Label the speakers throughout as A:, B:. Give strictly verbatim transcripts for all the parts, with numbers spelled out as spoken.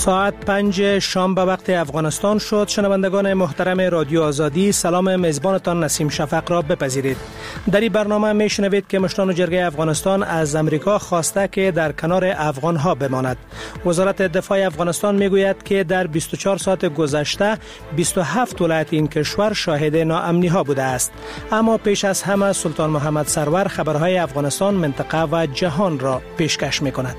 A: ساعت پنج شام به وقت افغانستان شد. شنوندگان محترم رادیو آزادی، سلام میزبانتان نسیم شفق را بپذیرید. در این برنامه میشنوید که مشران جرگه افغانستان از امریکا خواسته که در کنار افغانها بماند. وزارت دفاع افغانستان میگوید که در بیست و چهار ساعت گذشته بیست و هفت ولایت این کشور شاهد ناامنی ها بوده است. اما پیش از همه سلطان محمد سرور خبرهای افغانستان، منطقه و جهان را پیشکش میکند.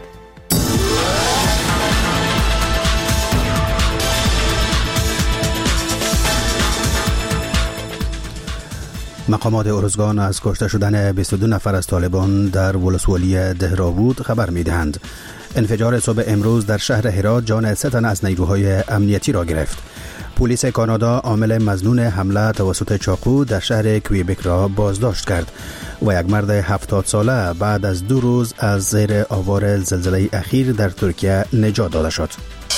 B: مقامات ارزگان از کشته شدن بیست و دو نفر از طالبان در ولسوالی دهراوود خبر می‌دهند. انفجار صبح امروز در شهر هرات جان سه تن از نیروهای امنیتی را گرفت. پلیس کانادا عامل مظنون حمله توسط چاقو در شهر کویبک را بازداشت کرد و یک مرد هفتاد ساله بعد از دو روز از زیر آوار زلزله اخیر در ترکیه نجات داده شد.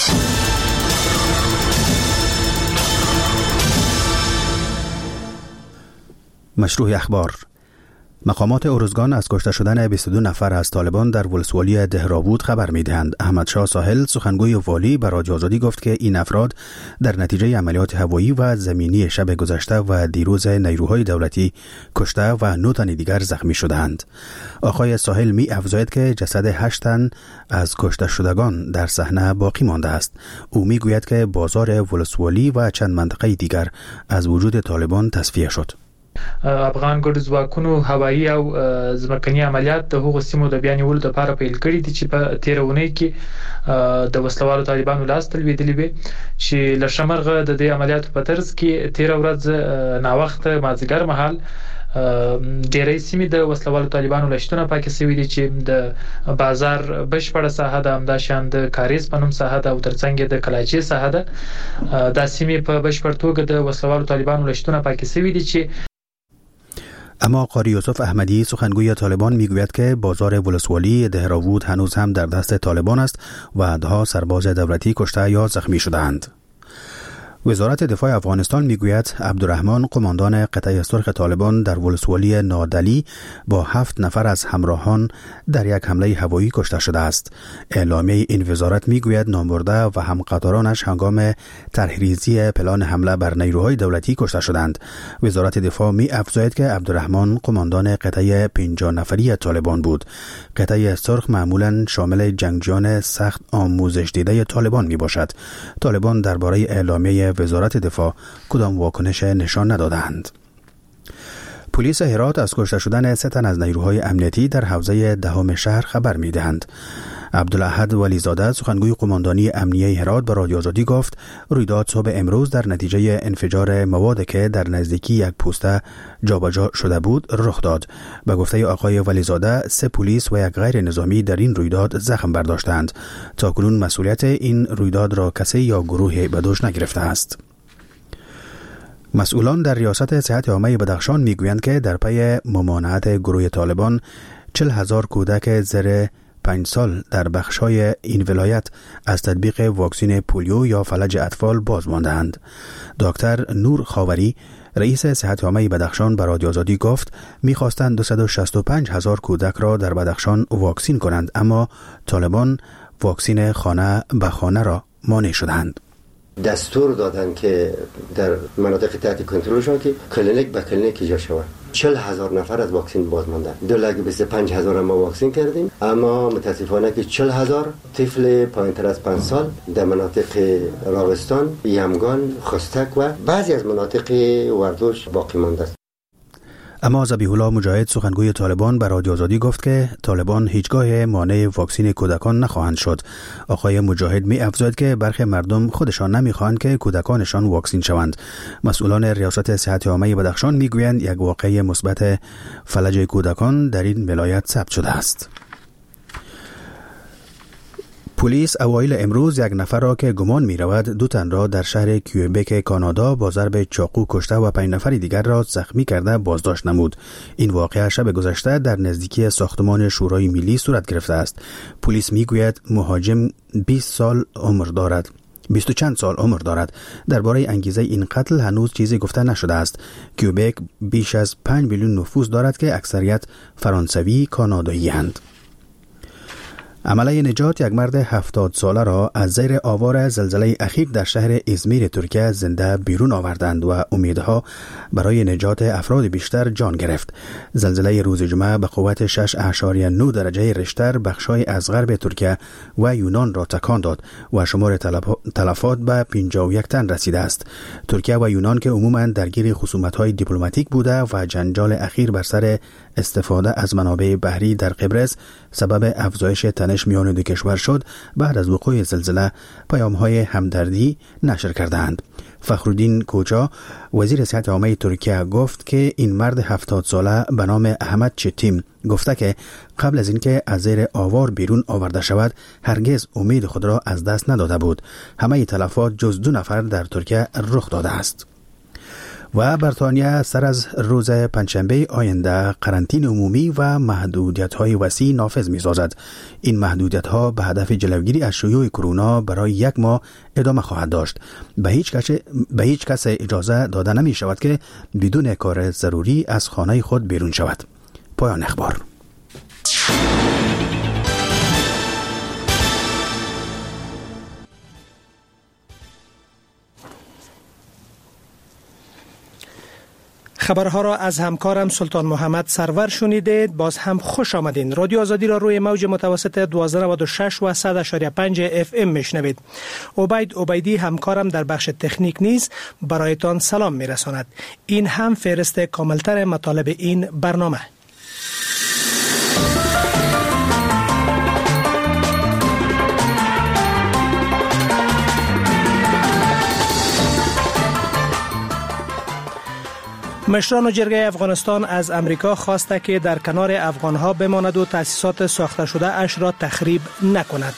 B: مشروع اخبار. مقامات ارزگان از کشته شدن بیست و دو نفر از طالبان در ولسوالی دهراوود خبر می‌دهند. احمد شاه ساحل، سخنگوی والی، به رادیو آزادی گفت که این افراد در نتیجه عملیات هوایی و زمینی شب گذشته و دیروز نیروهای دولتی کشته و نه تن دیگر زخمی شدند. آقای ساحل می افزاید که جسد هشت تن از کشته شدگان در صحنه باقی مانده است. او میگوید که بازار ولسوالی و چند منطقه دیگر از وجود طالبان تصفیه شد.
C: افغان ګډ ځواکونو هوایي او ځمکني عملیات د هغو سیمو د بیا نیولو لپاره پیل کړي دي چې په تیره اونۍ کې د وسلوالو طالبانو لاس ته لوېدلي وي، چې له شمرغه د دې عملیاتو په ترڅ کې تیره ورځ ناوخته مازدیګر مهال ډېرې سیمې د وسلوالو طالبانو له شتونه پاکې شوي دي، چې د بازار بشپړه ساحه ده، همداشان د کاریز په نوم ساحه ده او ترڅنګ د کلاچې ساحه ده. دا سیمې په بشپړ توګه د وسلوالو طالبانو له شتونه پاکې شوي دي. چې
B: اما قاری یوسف احمدی، سخنگوی طالبان، میگوید که بازار ولسوالی دهراوود هنوز هم در دست طالبان است و ده سرباز دولتی کشته یا زخمی شدند. وزارت دفاع افغانستان میگوید عبدالرحمن، قماندان قطعه سرخ طالبان، در ولسوالی نادلی با هفت نفر از همراهان در یک حمله هوایی کشته شده است. اعلامیه این وزارت میگوید نامبرده و همقطارانش هنگام طرحریزی پلان حمله بر نیروهای دولتی کشته شدند. وزارت دفاع می افزاید که عبدالرحمن قماندان قطعه پنجاه نفری طالبان بود. قطعه سرخ معمولا شامل جنگجویان سخت آموزش دیده طالبان می باشد. طالبان درباره اعلامیه وزارت دفاع کدام واکنش نشان ندادند. پلیس هرات از کشته شدن سه تن از نیروهای امنیتی در حوزه دهم شهر خبر می‌دهند. عبدالاحد ولیزاده، سخنگوی قماندانی امنیه هرات، به رادیو آزادی گفت رویداد صبح امروز در نتیجه انفجار مواد که در نزدیکی یک پوسته جابجا شده بود رخ داد. به گفته آقای ولیزاده، سه پلیس و یک غیر نظامی در این رویداد زخم برداشتند. تاکنون مسئولیت این رویداد را کسی یا گروهی به دوش نگرفته است. مسئولان در ریاست صحت عامه بدخشان میگویند که در پی ممانعت گروه طالبان چهل هزار کودک زیر پنج سال در بخش‌های این ولایت از تطبیق واکسن پولیو یا فلج اطفال باز مانده‌اند. دکتر نور خاوری، رئیس صحت عامه بدخشان، به رادیو آزادی گفت می‌خواستند دویست و شصت و پنج هزار کودک را در بدخشان واکسین کنند، اما طالبان واکسن خانه به خانه را مانع شدند.
D: دستور دادن که در مناطق تحت کنترلشان که کلینیک به کلینیک ایجاد شود. چهل هزار نفر از واکسن باز ماندن. دو لک بیست و پنج هزار ما واکسن کردیم، اما متاسفانه که چهل هزار طفل پایین‌تر از پنج سال در مناطق راغستان، یمگان، خستک و بعضی از مناطق وردوش باقی مانده است.
B: اما ذبیح الله مجاهد، سخنگوی طالبان، به رادیو آزادی گفت که طالبان هیچگاه مانع واکسن کودکان نخواهند شد. آقای مجاهد می افزاید که برخی مردم خودشان نمیخواهند که کودکانشان واکسن شوند. مسئولان ریاست صحت عامه بدخشان میگویند یک واقعه مثبت فلج کودکان در این ولایت ثبت شده است. پلیس اوایل امروز یک نفر را که گمان می رود دو تن را در شهر کویبک کانادا با ضرب چاقو کشته و پنج نفر دیگر را زخمی کرده بازداشت نمود. این واقعه شب گذشته در نزدیکی ساختمان شورای ملی صورت گرفته است. پلیس می گوید مهاجم بیست سال عمر دارد. بیست و چند سال عمر دارد. درباره انگیزه این قتل هنوز چیزی گفته نشده است. کویبک بیش از پنج میلیون نفوس دارد که اکثریت فرانسوی کانادایی اند. عمله نجات یک مرد هفتاد ساله را از زیر آوار زلزله اخیر در شهر ازمیر ترکیه زنده بیرون آوردند و امیدها برای نجات افراد بیشتر جان گرفت. زلزله روز جمعه به قوت شش اعشاریه نه درجه ریشتر بخشای از غرب ترکیه و یونان را تکان داد و شمار تلفات به پنجاه و یک تن رسیده است. ترکیه و یونان که عموماً درگیر خصومت‌های دیپلماتیک بوده و جنجال اخیر بر سر استفاده از منابع بحری در قبرس سبب افزایش تنش میان دو کشور شد، بعد از وقوع زلزله پیام‌های همدردی نشر کردند. فخرالدین کوچا وزیر صحت عامه ترکیه گفت که این مرد هفتاد ساله به نام احمد چتیم گفته که قبل از اینکه از زیر آوار بیرون آورده شود هرگز امید خود را از دست نداده بود. همه تلفات جز دو نفر در ترکیه رخ داده است. و بریتانیا سر از روز پنجشنبه آینده قرنطینه عمومی و محدودیت‌های وسیع نافذ می‌سازد. این محدودیت‌ها به هدف جلوگیری از شیوع کرونا برای یک ماه ادامه خواهد داشت. به هیچ کس به هیچ کس اجازه داده نمی‌شود که بدون کار ضروری از خانه خود بیرون شود. پایان اخبار.
A: خبرها را از همکارم سلطان محمد سرور شنیدید. باز هم خوش آمدین. رادیو آزادی را روی موج متوسط دویست و نود و شش و صد و شش و پنج اف ام میشنوید. عبید عبیدی همکارم در بخش تکنیک نیز برایتان سلام میرساند. این هم فهرست کاملتر مطالب این برنامه. مشران و جرگه افغانستان از امریکا خواسته که در کنار افغانها بماند و تأسیسات ساخته شده اش را تخریب نکند.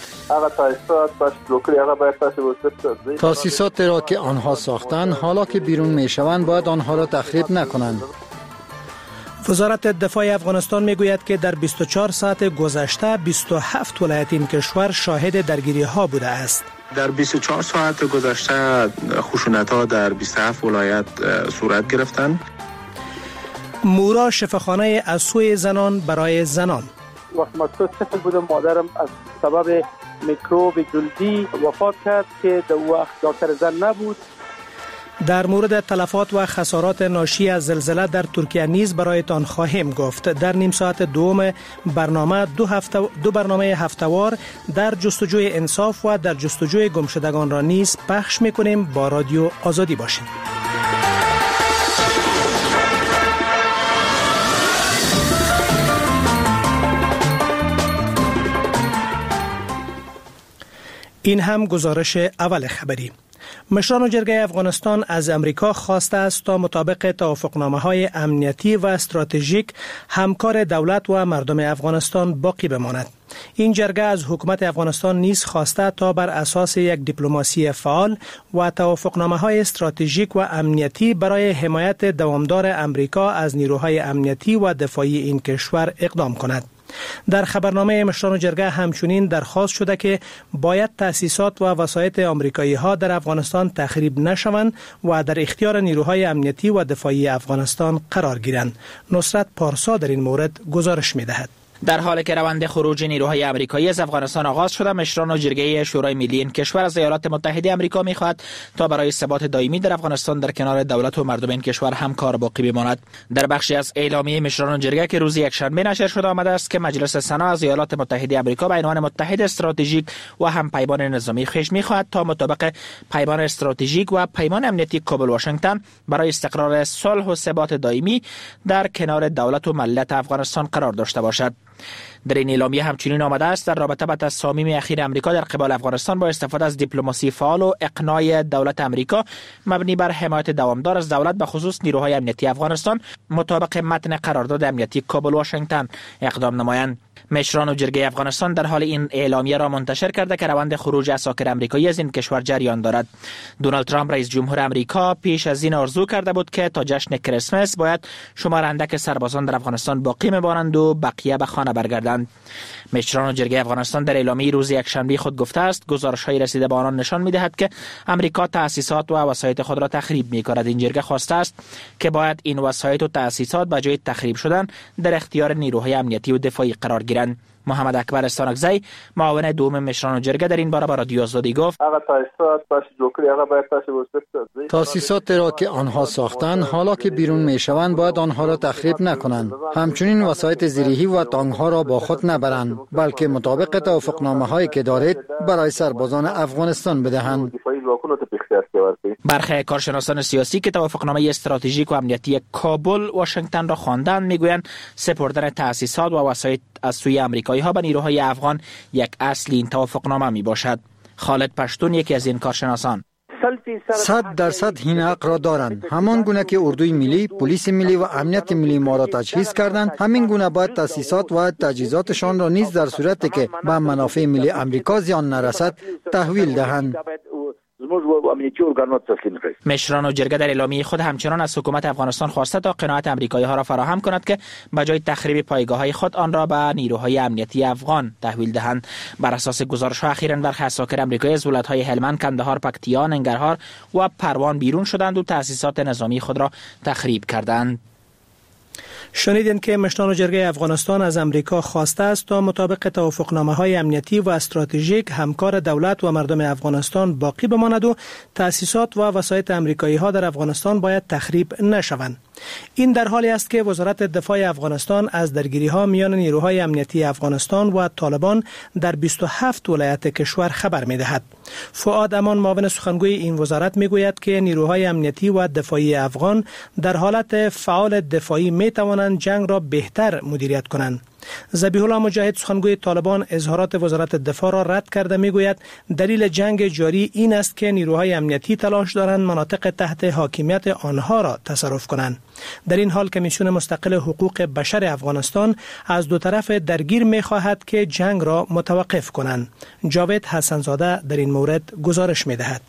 E: تأسیسات را که آنها ساختند حالا که بیرون می شوند باید آنها را تخریب نکنند.
A: وزارت دفاع افغانستان میگوید که در بیست و چهار ساعت گذشته بیست و هفت ولایت این کشور شاهد درگیری ها بوده است.
F: در بیست و چهار ساعت گذشته خشونت ها در بیست و هفت ولایت صورت گرفتند.
A: مورا شفاخانه از سوی زنان برای زنان.
G: وقت ما طفل بودم مادرم از سبب میکروب جلدی وفات کرد که در وقت دکتر زن نبود.
A: در مورد تلفات و خسارات ناشی از زلزله در ترکیه نیز برایتان خواهیم گفت. در نیم ساعت دوم برنامه دو, هفته دو برنامه هفته‌وار در جستجوی انصاف و در جستجوی گمشدگان را نیز پخش می‌کنیم. با رادیو آزادی باشید. این هم گزارش اول خبری. مشران و جرگه افغانستان از امریکا خواسته است تا مطابق توافقنامه‌های امنیتی و استراتژیک همکار دولت و مردم افغانستان باقی بماند. این جرگه از حکومت افغانستان نیز خواسته تا بر اساس یک دیپلماسی فعال و توافقنامه‌های استراتژیک و امنیتی برای حمایت دوامدار امریکا از نیروهای امنیتی و دفاعی این کشور اقدام کند. در خبرنامه مشران جرگه همچنین درخواست شده که باید تأسیسات و وسایط آمریکایی ها در افغانستان تخریب نشوند و در اختیار نیروهای امنیتی و دفاعی افغانستان قرار گیرند. نصرت پارسا در این مورد گزارش می دهد.
H: در حالی که روند خروج نیروهای آمریکایی از افغانستان آغاز شده، مشران و جرگه شورای ملی این کشور از ایالات متحده آمریکا می‌خواهد تا برای ثبات دائمی در افغانستان در کنار دولت و مردم این کشور همکار باقی بماند. در بخشی از اعلامیه مشران و جرگه که روز یکشنبه نشر شده آمده است که مجلس سنا از ایالات متحده آمریکا به عنوان متحد استراتژیک و هم پیمان نظامی خویش می‌خواهد تا مطابق پیمان استراتژیک و پیمان امنیتی کابل واشنگتن برای استقرار صلح و ثبات دائمی در کنار دولت و ملت افغانستان قرار داشته باشد. در این اعلامیه همچنین آمده است در رابطه با تصامیم اخیر امریکا در قبال افغانستان با استفاده از دیپلماسی فعال و اقناع دولت امریکا مبنی بر حمایت دوامدار از دولت به خصوص نیروهای امنیتی افغانستان مطابق متن قرارداد امنیتی کابل واشنگتن اقدام نمایند. مشران و جرگه افغانستان در حال این اعلامیه را منتشر کرده که روند خروج عساکر امریکایی از این کشور جریان دارد. دونالد ترامپ رئیس جمهور امریکا پیش از این آرزو کرده بود که تا جشن کریسمس باید شمار اندک سربازان در افغانستان باقی می‌مانند و بقیه به خانه برگردند. مشران و جرگه افغانستان در اعلامیه روز یکشنبه خود گفته است گزارش‌های رسیده به آنان نشان می‌دهد که امریکا تأسیسات و وسایط خود را تخریب می‌کند. این جرگه خواسته است که باید این وسایط و تأسیسات به جای تخریب شدن در اختیار نیروهای امنیتی و دفاعی قرار گیرند. محمد اکبر استانکزی معاون دوم مشران جرگه در این باره با رادیو آزادی گفت
E: تاسیسات را که آنها ساختند حالا که بیرون میشوند باید آنها را تخریب نکنند. همچنین وسایط زیرهی و تانکها را با خود نبرند، بلکه مطابق توافقنامه هایی که دارید برای سربازان افغانستان بدهند.
H: برخی کارشناسان سیاسی که توافقنامه استراتژیک و امنیتی کابل واشنگتن را خواندند میگویند سپردن تأسیسات و وسایط از سوی آمریکایی ها به نیروهای افغان یک اصل این توافقنامه می باشد. خالد پشتون یکی از این کارشناسان:
E: صد درصد این حق را دارند. همان گونه که اردوی ملی، پلیس ملی و امنیت ملی ما را تجهیز کردند، همین گونه باید تأسیسات و تجهیزاتشان را نیز در صورتی که به منافع ملی آمریکا زیان نرسد تحویل دهند.
H: مشران و جرگه در اعلامیه خود همچنان از حکومت افغانستان خواسته تا قناعت آمریکایی ها را فراهم کند که بجای تخریب پایگاه های خود آن را به نیروهای امنیتی افغان تحویل دهند. بر اساس گزارش ها اخیراً برخی اساکر آمریکایی از ولایت های هلمند، کندهار، پکتیا، ننگرهار و پروان بیرون شدند و تأسیسات نظامی خود را تخریب کردند.
A: شنیدین که مشران جرگه افغانستان از امریکا خواسته است تا مطابق توافقنامه های امنیتی و استراتژیک همکار دولت و مردم افغانستان باقی بماند و تأسیسات و وسایط امریکایی ها در افغانستان باید تخریب نشوند. این در حالی است که وزارت دفاع افغانستان از درگیری ها میان نیروهای امنیتی افغانستان و طالبان در بیست و هفت ولایت کشور خبر می دهد. فؤاد امان معاون سخنگوی این وزارت می گوید که نیروهای امنیتی و دفاعی افغان در حالت فعال دفاعی می توانند جنگ را بهتر مدیریت کنند. ذبیح الله مجاهد سخنگوی طالبان اظهارات وزارت دفاع را رد کرده میگوید دلیل جنگ جاری این است که نیروهای امنیتی تلاش دارند مناطق تحت حاکمیت آنها را تصرف کنند. در این حال کمیسیون مستقل حقوق بشر افغانستان از دو طرف درگیر می‌خواهد که جنگ را متوقف کنند. جاوید حسنزاده در این مورد گزارش می‌دهد.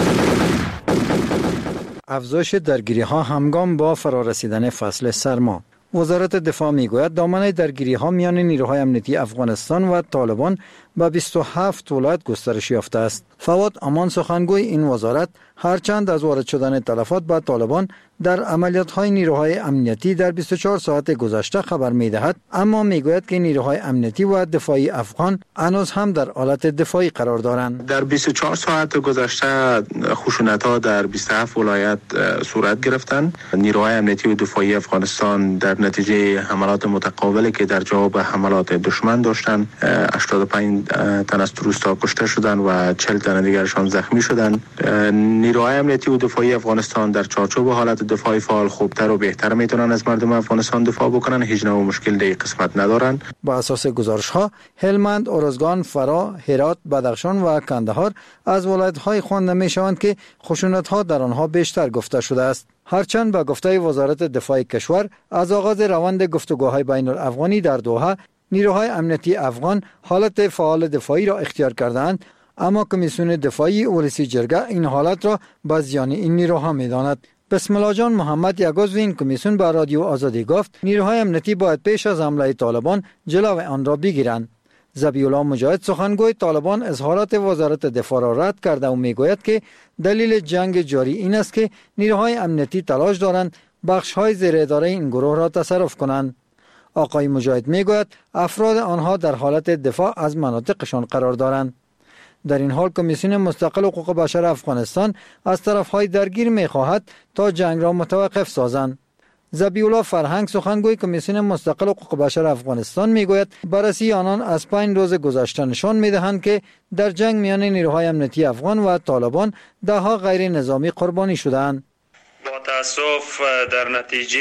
E: افزایش درگیری ها همگام با فرارسیدن فصل سرما. وزارت دفاع میگوید دامنه درگیری ها میان نیروهای امنیتی افغانستان و طالبان به بیست و هفت ولایت گسترش یافته است. فواد امان سخنگوی این وزارت هرچند از وارد شدن تلفات به طالبان در عملیات های نیروهای امنیتی در بیست و چهار ساعت گذشته خبر میدهد، اما میگوید که نیروهای امنیتی و دفاعی افغان هنوز هم در حالت دفاعی قرار دارند.
F: در بیست و چهار ساعت گذشته خشونت ها در بیست و هفت ولایت صورت گرفتند. نیروهای امنیتی و دفاعی افغانستان در نتیجه حملات متقابلی که در جواب حملات دشمن داشتند هشتاد و پنج تن از روستا کشته شدند و چهل تن دیگرشان زخمی شدند. نیروهای امنیتی و دفاعی افغانستان در چارچوب حالت دفاعی فعال خوبتر و بهتر میتونن از مردم افغانستان دفاع بکنن. هیچ نوع مشکل در قسمت ندارن.
E: با اساس گزارش ها هلمند، ارزگان، فرا، هرات، بدخشان و کندهار از ولایت های خوانده می شوند که خشونت ها در آنها بیشتر گفته شده است. هرچند با گفته وزارت دفاع کشور از آغاز روند گفتگوهای بین الافغانی در دوحه نیروهای امنیتی افغان حالت فعال دفاعی را اختیار کردند، اما کمیسیون دفاعی ولسی جرگه این حالت را به زیان این نیروها می‌داند. بسم الله جان محمد یک عضو این کمیسیون به رادیو آزادی گفت نیروهای امنیتی باید پیش از حمله طالبان جلوی آن را بگیرند. ذبیح الله مجاهد سخنگوی طالبان اظهارات وزارت دفاع را رد کرده و میگوید که دلیل جنگ جاری این است که نیروهای امنیتی تلاش دارند بخش‌های زیر اداره این گروه را تصرف کنند. آقای مجاهد میگوید افراد آنها در حالت دفاع از مناطقشان قرار دارند. در این حال کمیسیون مستقل حقوق بشر افغانستان از طرفهای درگیر میخواهد تا جنگ را متوقف سازند. ذبیح الله فرهنگ سخنگوی کمیسیون مستقل حقوق بشر افغانستان میگوید بررسی آنان از پنج روز گذشته نشان میدهند که در جنگ میان نیروهای امنیتی افغان و طالبان ده ها غیر نظامی قربانی شدند.
I: با تاسف در نتیجه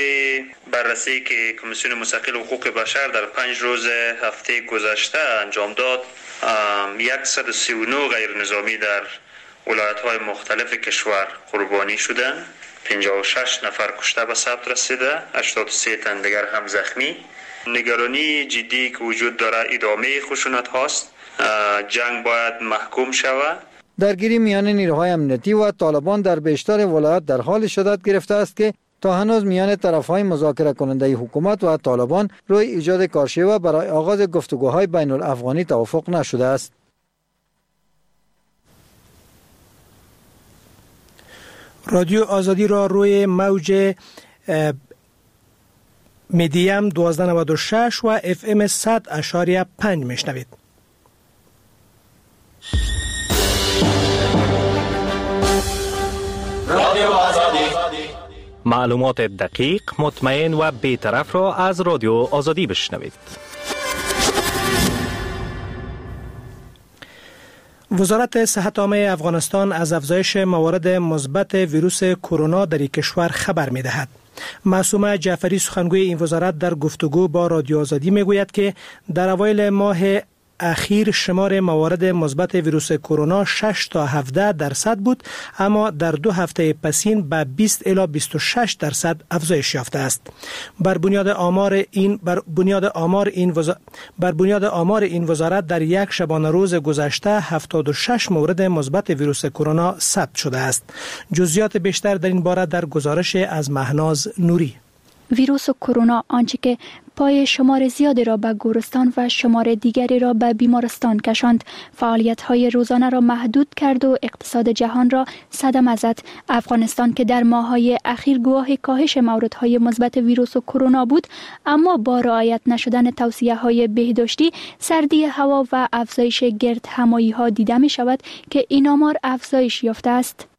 I: بررسی که کمیسیون مستقل حقوق بشر در پنج روز هفته گذشته انجام داد، صد و سی و نه غیر نظامی در ولایت‌های مختلف کشور قربانی شدند. پنجاه و شش نفر کشته به ثبت رسیده، هشتاد و سه تن دیگر هم زخمی. نگرانی جدی که وجود داره ادامه خشونت هاست. جنگ باید محکوم شود.
E: درگیری میان نیروهای امنیتی و طالبان در بیشتر ولایات در حال شدت گرفته است که تا هنوز میان طرفهای مذاکره کننده حکومت و طالبان روی ایجاد کارشیوه برای آغاز گفتگوهای بین الافغانی توافق نشده است.
A: رادیو آزادی را روی موج میدیم دوازده نود و شش و اف ام صد اشاریه پنج میشنوید.
J: رادیو آزادی، معلومات دقیق، مطمئن و بی‌طرف را از رادیو آزادی بشنوید.
A: وزارت صحت عامه افغانستان از افزایش موارد مثبت ویروس کرونا در کشور خبر می‌دهد. معصومه جعفری سخنگوی این وزارت در گفتگو با رادیو آزادی میگوید که در اوایل ماه اخیر شمار موارد مثبت ویروس کرونا شش تا هفده درصد بود، اما در دو هفته پسین به بیست الی بیست و شش درصد افزایش یافته است. بر بنیاد آمار این بر بنیاد آمار این وزارت بر بنیاد آمار این وزارت در یک شبانه روز گذشته هفتاد و شش مورد مثبت ویروس کرونا ثبت شده است. جزئیات بیشتر در این باره در گزارش از مهناز نوری.
K: ویروس کرونا آنچه که پای شمار زیادی را به گورستان و شمار دیگری را به بیمارستان کشاند، فعالیت‌های روزانه را محدود کرد و اقتصاد جهان را صدمه زد. افغانستان که در ماه‌های اخیر گواه کاهش موردهای مثبت ویروس کرونا بود، اما با رعایت نشدن توصیه‌های بهداشتی، سردی هوا و افزایش گردهمایی‌ها دیده می‌شود که این آمار افزایش یافته است.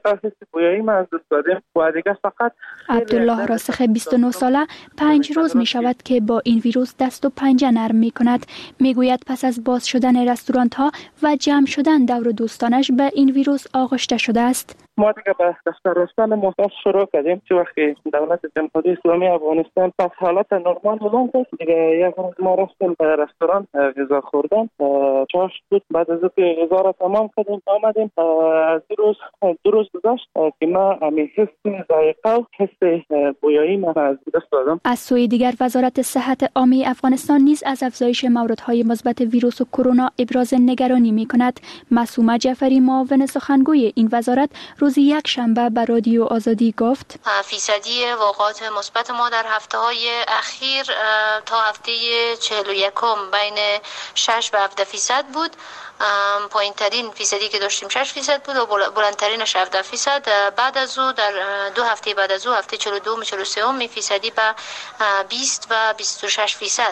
K: عبدالله راسخ بیست و نه ساله پنج روز می شود که با این ویروس دست و پنجه نرم می کند. می گوید پس از باز شدن رستوران ها و جمع شدن دور دوستانش به این ویروس آغشته شده است.
G: ما دیگه به دفتر رفتن محتاج شروع کردیم چه وقتی دولت جمهوری اسلامی افغانستان پس حالت نرمال اعلام کرد. دیگه یک روز ما رفتیم به رستوران غذا خوردن، چاش بود. بعد از اینکه غذا را تمام کردیم آمدیم، از روز دو روز گذشت که ما همین حس ذائقه و حس بویایی ما از دست دادم.
K: از سوی دیگر وزارت صحت عامه افغانستان نیز از افزایش موردهای مثبت ویروس کرونا ابراز نگرانی می‌کند. معصومه جعفری معاون سخنگوی این وزارت روز یک شنبه به رادیو آزادی گفت
L: فیصدی واقعات مثبت ما در هفته‌های اخیر تا هفته چهل و یکم بین شش و هفده فیصد بود. پایین ترین فیصدی که داشتیم شش فیصد بود و بلندترینش هفده فیصد. بعد از او در دو هفته بعد از او هفته چهل و دو و چهل و سه فیصدی به بیست و بیست و شش فیصد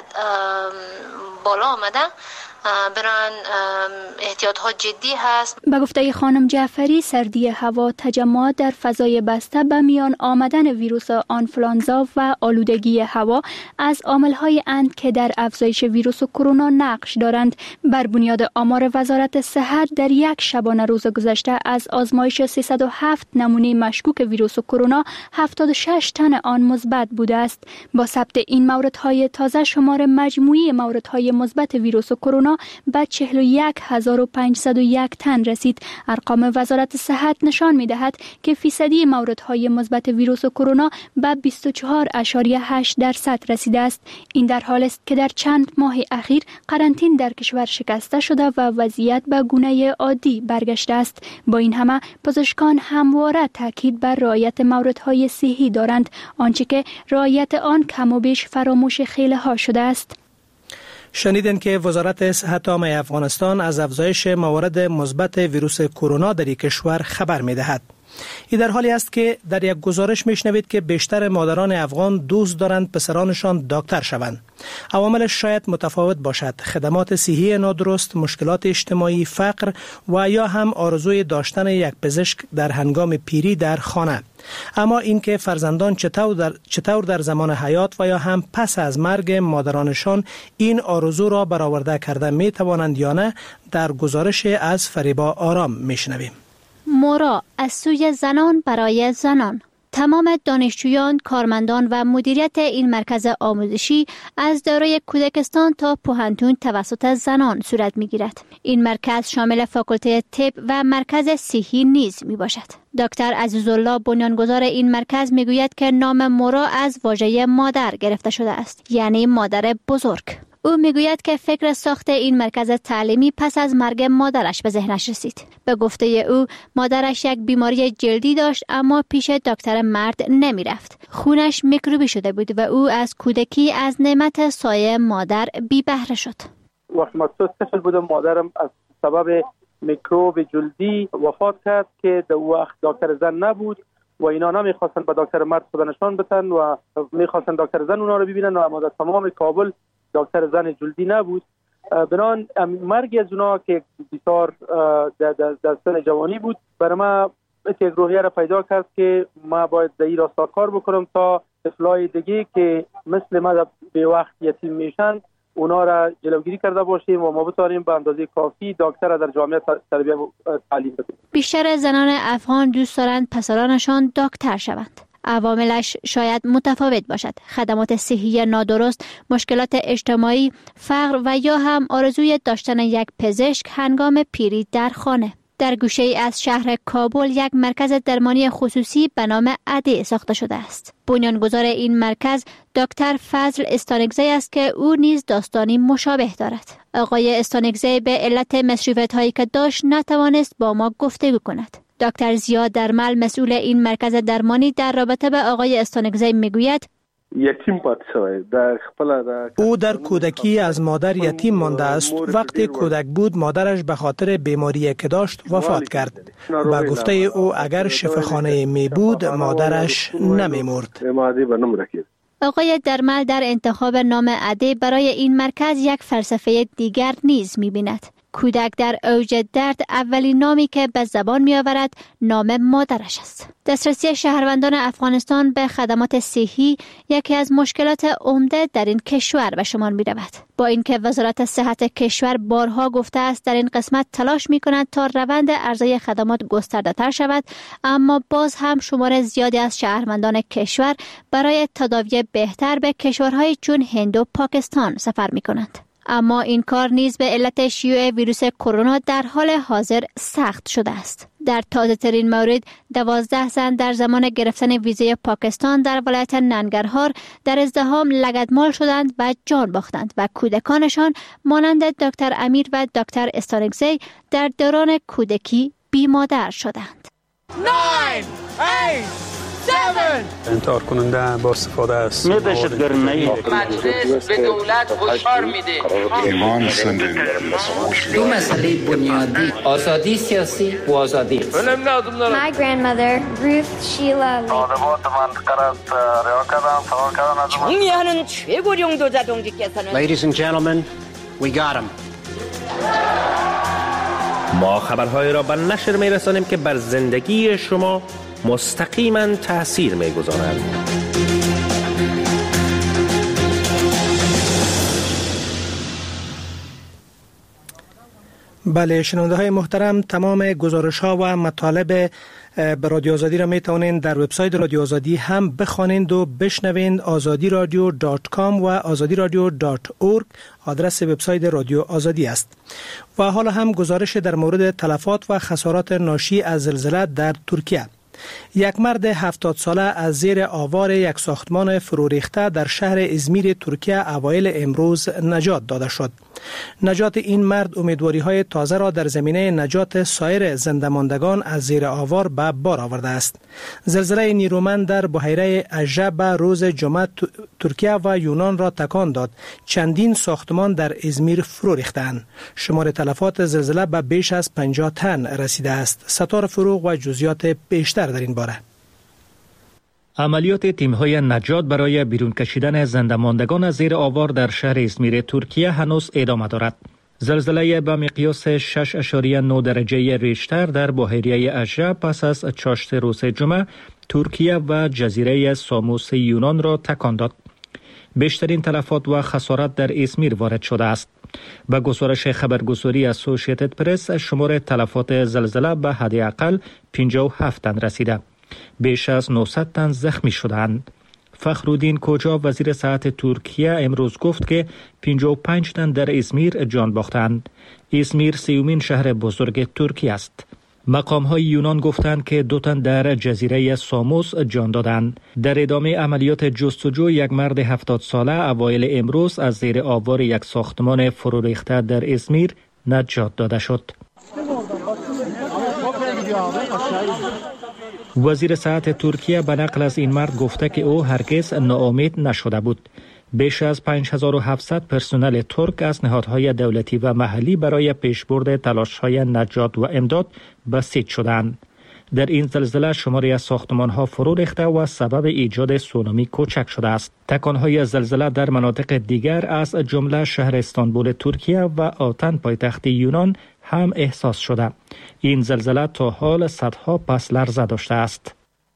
L: بالا آمده. بران احتیاط ها جدی هست.
K: به گفته خانم جعفری، سردی هوا، تجمعات در فضای بسته به میان آمدن ویروس آنفولانزا و آلودگی هوا از عامل‌های اند که در افزایش ویروس کرونا نقش دارند. بر بنیاد آمار وزارت صحت در یک شبانه روز گذشته از آزمایش سیصد و هفت نمونه مشکوک ویروس کرونا هفتاد و شش تن آن مثبت بوده است. با ثبت این موردهای تازه شمار مجموعی موردهای مثبت ویروس کرونا به چهل و یک هزار و پانصد و یک تن رسید. ارقام وزارت صحت نشان می‌دهد که فیصدی موردهای مثبت ویروس کرونا به بیست و چهار ممیز هشت درصد رسیده است. این در حالی است که در چند ماه اخیر قرنطین در کشور شکسته شده و وضعیت به گونه عادی برگشته است. با این همه پزشکان همواره تاکید بر رعایت موردهای صحی دارند، آنچه که رعایت آن کم و بیش فراموش خیلی‌ها شده است.
A: شنیدن که وزارت صحت عامه افغانستان از افزایش موارد مثبت ویروس کرونا در کشور خبر می‌دهد. این در حالی است که در یک گزارش میشنوید که بیشتر مادران افغان دوست دارند پسرانشان دکتر شوند. عواملش شاید متفاوت باشد: خدمات صحی نادرست، مشکلات اجتماعی، فقر و یا هم آرزوی داشتن یک پزشک در هنگام پیری در خانه. اما اینکه فرزندان چطور در چطور در زمان حیات و یا هم پس از مرگ مادرانشان این آرزو را برآورده کرده می توانند یا نه، در گزارش از فریبا آرام میشنویم.
M: مورا از سوی زنان برای زنان. تمام دانشجویان، کارمندان و مدیریت این مرکز آموزشی از دوره کودکستان تا پوهنتون توسط زنان صورت می‌گیرد. این مرکز شامل فاکولته طب و مرکز صحی نیز میباشد. دکتر عزیزالله بنیانگذار این مرکز میگوید که نام مورا از واژه مادر گرفته شده است، یعنی مادر بزرگ. او میگوید که فکر ساخت این مرکز تعلیمی پس از مرگ مادرش به ذهنش رسید. به گفته او، مادرش یک بیماری جلدی داشت اما پیش دکتر مرد نمی رفت. خونش میکروبی شده بود و او از کودکی از نعمت سایه مادر بی بهره شد.
G: وقتی ما طفل بودم مادرم از سبب میکروب جلدی وفات کرد که در وقت دکتر زن نبود و اینا نمیخواستن به دکتر مرد خود نشان بدن و میخواستن دکتر زن اونا رو ببینن و اما در تمام کابل دکتر زن جلدی نبود. بنان مرگ از اونا که بسیار در سن جوانی بود برای ما یک روحیه را پیدا کرد که ما باید در این راستا کار بکنم تا طفلای دیگه که مثل ما به وقت یتیم میشن اونا را جلوگیری کرده باشیم و ما بتوانیم به اندازه کافی دکتر را در جامعه تربیت تعلیم بدیم.
M: بیشتر زنان افغان دوست دارند پسرانشان دکتر شوند. عواملش شاید متفاوت باشد: خدمات صحی نادرست، مشکلات اجتماعی، فقر و یا هم آرزوی داشتن یک پزشک هنگام پیری در خانه. در گوشه ای از شهر کابل یک مرکز درمانی خصوصی به نام عده ساخته شده است. بنیانگذار این مرکز دکتر فضل استانگزی است که او نیز داستانی مشابه دارد. آقای استانگزی به علت مصروفیت هایی که داشت نتوانست با ما گفتگو کند. دکتر زیاد درمل مسئول این مرکز درمانی در رابطه به آقای استانگزی میگوید
N: یتیم پات شوی در خپل در
A: او در کودکی از مادر یتیم مانده است. وقتی کودک بود مادرش به خاطر بیماری که داشت وفات کرد. با گفته او اگر شفاخانه می بود مادرش نمی مرد.
M: آقای درمل در انتخاب نام عده برای این مرکز یک فلسفه دیگر نیز می بیند. کودک در اوج درد اولین نامی که به زبان می آورد نام مادرش است. دسترسی شهروندان افغانستان به خدمات صحی یکی از مشکلات عمده در این کشور به شمار می رود. با اینکه وزارت صحت کشور بارها گفته است در این قسمت تلاش می کند تا روند عرضه خدمات گسترده تر شود، اما باز هم شمار زیادی از شهروندان کشور برای تداوی بهتر به کشورهای چون هند و پاکستان سفر می کنند. اما این کار نیز به علت شیوع ویروس کرونا در حال حاضر سخت شده است. در تازه ترین مورد دوازده زن در زمان گرفتن ویزای پاکستان در ولایت ننگرهار در ازدحام لگدمال شدند و جان باختند و کودکانشان مانند دکتر امیر و دکتر استانگزی در دوران کودکی بی مادر شدند.
O: انتحار کننده با استفاده از
P: مجلس به دولت هشدار میده.
Q: ایمان زندگی
P: دو مسئله بنیادی: آزادی سیاسی و آزادی اقتصادی.
R: My grandmother Ruth Sheila
P: 총리하는 최고령 도자동지께서는
S: Ladies and gentlemen, we got him.
J: ما خبرهای را به نشر می رسانیم که بر زندگی شما مستقیما تأثیر می گذارند.
A: بله شنونده های محترم، تمام گزارش ها و مطالب به رادیو آزادی را می توانید در وبسایت رادیو آزادی هم بخوانید و بشنوید. آزادی رادیو دات کام و آزادی رادیو دات اورگ آدرس وبسایت رادیو آزادی است. و حالا هم گزارش در مورد تلفات و خسارات ناشی از زلزله در ترکیه. یک مرد هفتاد ساله از زیر آوار یک ساختمان فرو ریخته در شهر ازمیر ترکیه اوایل امروز نجات داده شد. نجات این مرد امیدواری های تازه را در زمینه نجات سایر زنده‌ماندگان از زیر آوار به بار آورده است. زلزله نیرومند در بحیره اژه روز جمعه ترکیه و یونان را تکان داد. چندین ساختمان در ازمیر فرو ریختند. شمار تلفات زلزله به بیش از پنجاه تن رسیده است. ستار فروغ و جزئیات بیشتر در این باره.
T: عملیات تیم‌های نجات برای بیرون کشیدن زنده‌ماندگان از زیر آوار در شهر ازمیر ترکیه هنوز ادامه دارد. زلزله به مقیاس شش اشاریه نه درجه ریشتر در بحیره اژه پس از چاشت روز جمعه ترکیه و جزیره ساموس یونان را تکان داد. بیشترین تلفات و خسارات در ازمیر وارد شده است. با گزارش خبرگزاری اسوسییتد پرس شمار تلفات زلزله به حداقل پنجاه و هفت تن رسیده. بیش از نهصد تن زخمی شدند. فخرالدین کوجا وزیر صحت ترکیه امروز گفت که پنجاه و پنج تن در ازمیر جان باختند. ازمیر سیومین شهر بزرگ ترکیه است. مقام‌های یونان گفتند که دو تن در جزیره ساموس جان دادند. در ادامه عملیات جستجو یک مرد هفتاد ساله اوایل امروز از زیر آوار یک ساختمان فرو ریخته در ازمیر نجات داده شد. وزیر صحت ترکیه به نقل از این مرد گفته که او هرگز ناامید نشده بود. بیش از پنج هزار و هفتصد پرسنل ترک از نهادهای دولتی و محلی برای پیشبرد تلاش‌های نجات و امداد بسیج شدند. در این زلزله شماری از ساختمان‌ها فرو ریخته و سبب ایجاد سونامی کوچک شده است. تکان‌های زلزله در مناطق دیگر از جمله شهر استانبول ترکیه و آتن پایتخت یونان هم احساس شده. این زلزله تا حال صدها پس لرزه داشته است.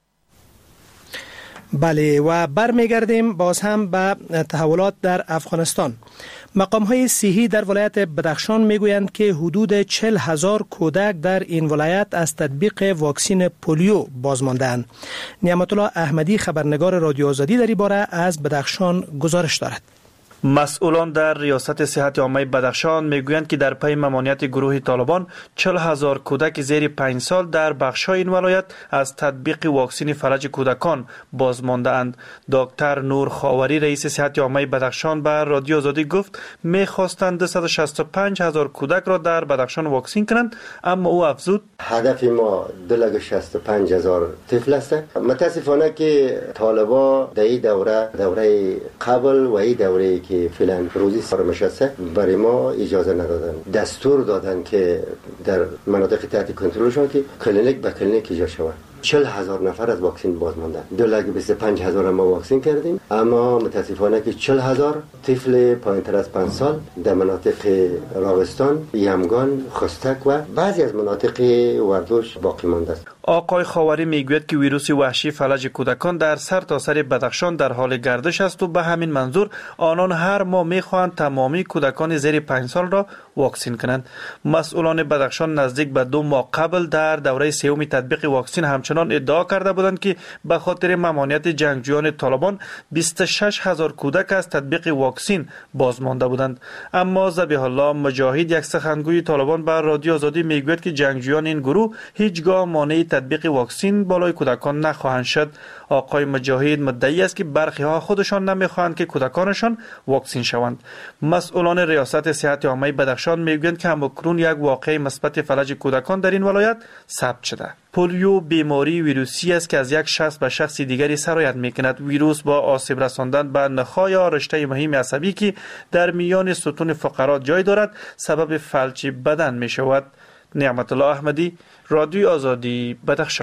A: بله و برمیگردیم باز هم به تحولات در افغانستان. مقام های صحی در ولایت بدخشان میگویند که حدود چهل هزار کودک در این ولایت از تطبیق واکسین پولیو باز ماندند. نعمت الله احمدی خبرنگار رادیو آزادی در این باره از بدخشان گزارش دارد.
Q: مسئولان در ریاست صحت عامه بدخشان میگویند که در پی ممانعت گروه طالبان چهل هزار کودک زیر پنج سال در بخش‌های این ولایت از تطبیق واکسن فلج کودکان باز مانده اند. دکتر نور خاوری رئیس صحت عامه بدخشان به رادیو آزادی گفت می‌خواستند دویست و شصت و پنج هزار کودک را در بدخشان واکسن کنند، اما او افزود
D: هدف ما دو لک و شصت و پنج هزار طفل است. متاسفانه که طالبا در این دوره دوره قبل و این دوره که فعلا روزی سرمش است برای ما اجازه ندادن. دستور دادن که در مناطق تحت کنترلشان که کلینیک به کلینیک ایجاد شود. چهل هزار نفر از واکسن باز ماندن. دو لک و بیست و پنج هزار ما واکسن کردیم، اما متاسفانه که چهل هزار طفل پایین‌تر از پنج سال در مناطق راغستان، یمگان، خستک و بعضی از مناطق وردوش باقی مانده است.
Q: آقای خاوری میگوید که ویروس وحشی فلج کودکان در سر تا سر بدخشان در حال گردش است و به همین منظور آنان هر ماه میخواهند تمامی کودکان زیر پنج سال را واکسن کنند. مسئولان بدخشان نزدیک به دو ماه قبل در دوره سوم تطبیق واکسن همچنان ادعا کرده بودند که به خاطر ممانعت جنگجویان طالبان بیست و شش هزار کودک از تطبیق واکسن باز مانده بودند. اما ذبیح الله مجاهد، یک سخنگوی طالبان، به رادیو آزادی میگوید که جنگجویان این گروه هیچگاه مانع تطبیق واکسن بالای کودکان نخواهند شد. آقای مجاهد مدعی است که برخی ها خودشان نمیخواهند که کودکانشان واکسن شوند. مسئولان ریاست صحت عامه بدخشان میگویند که همکنون یک واقعه مثبت فلج کودکان در این ولایت ثبت شده. پولیو بیماری ویروسی است که از یک شخص به شخص دیگری سرایت میکند. ویروس با آسیب رساندن به نخاع یا رشته مهم عصبی که در میان ستون فقرات جای دارد سبب فلج بدن می شود. نعمت الله احمدی، رادیو آزادی، بدخشان.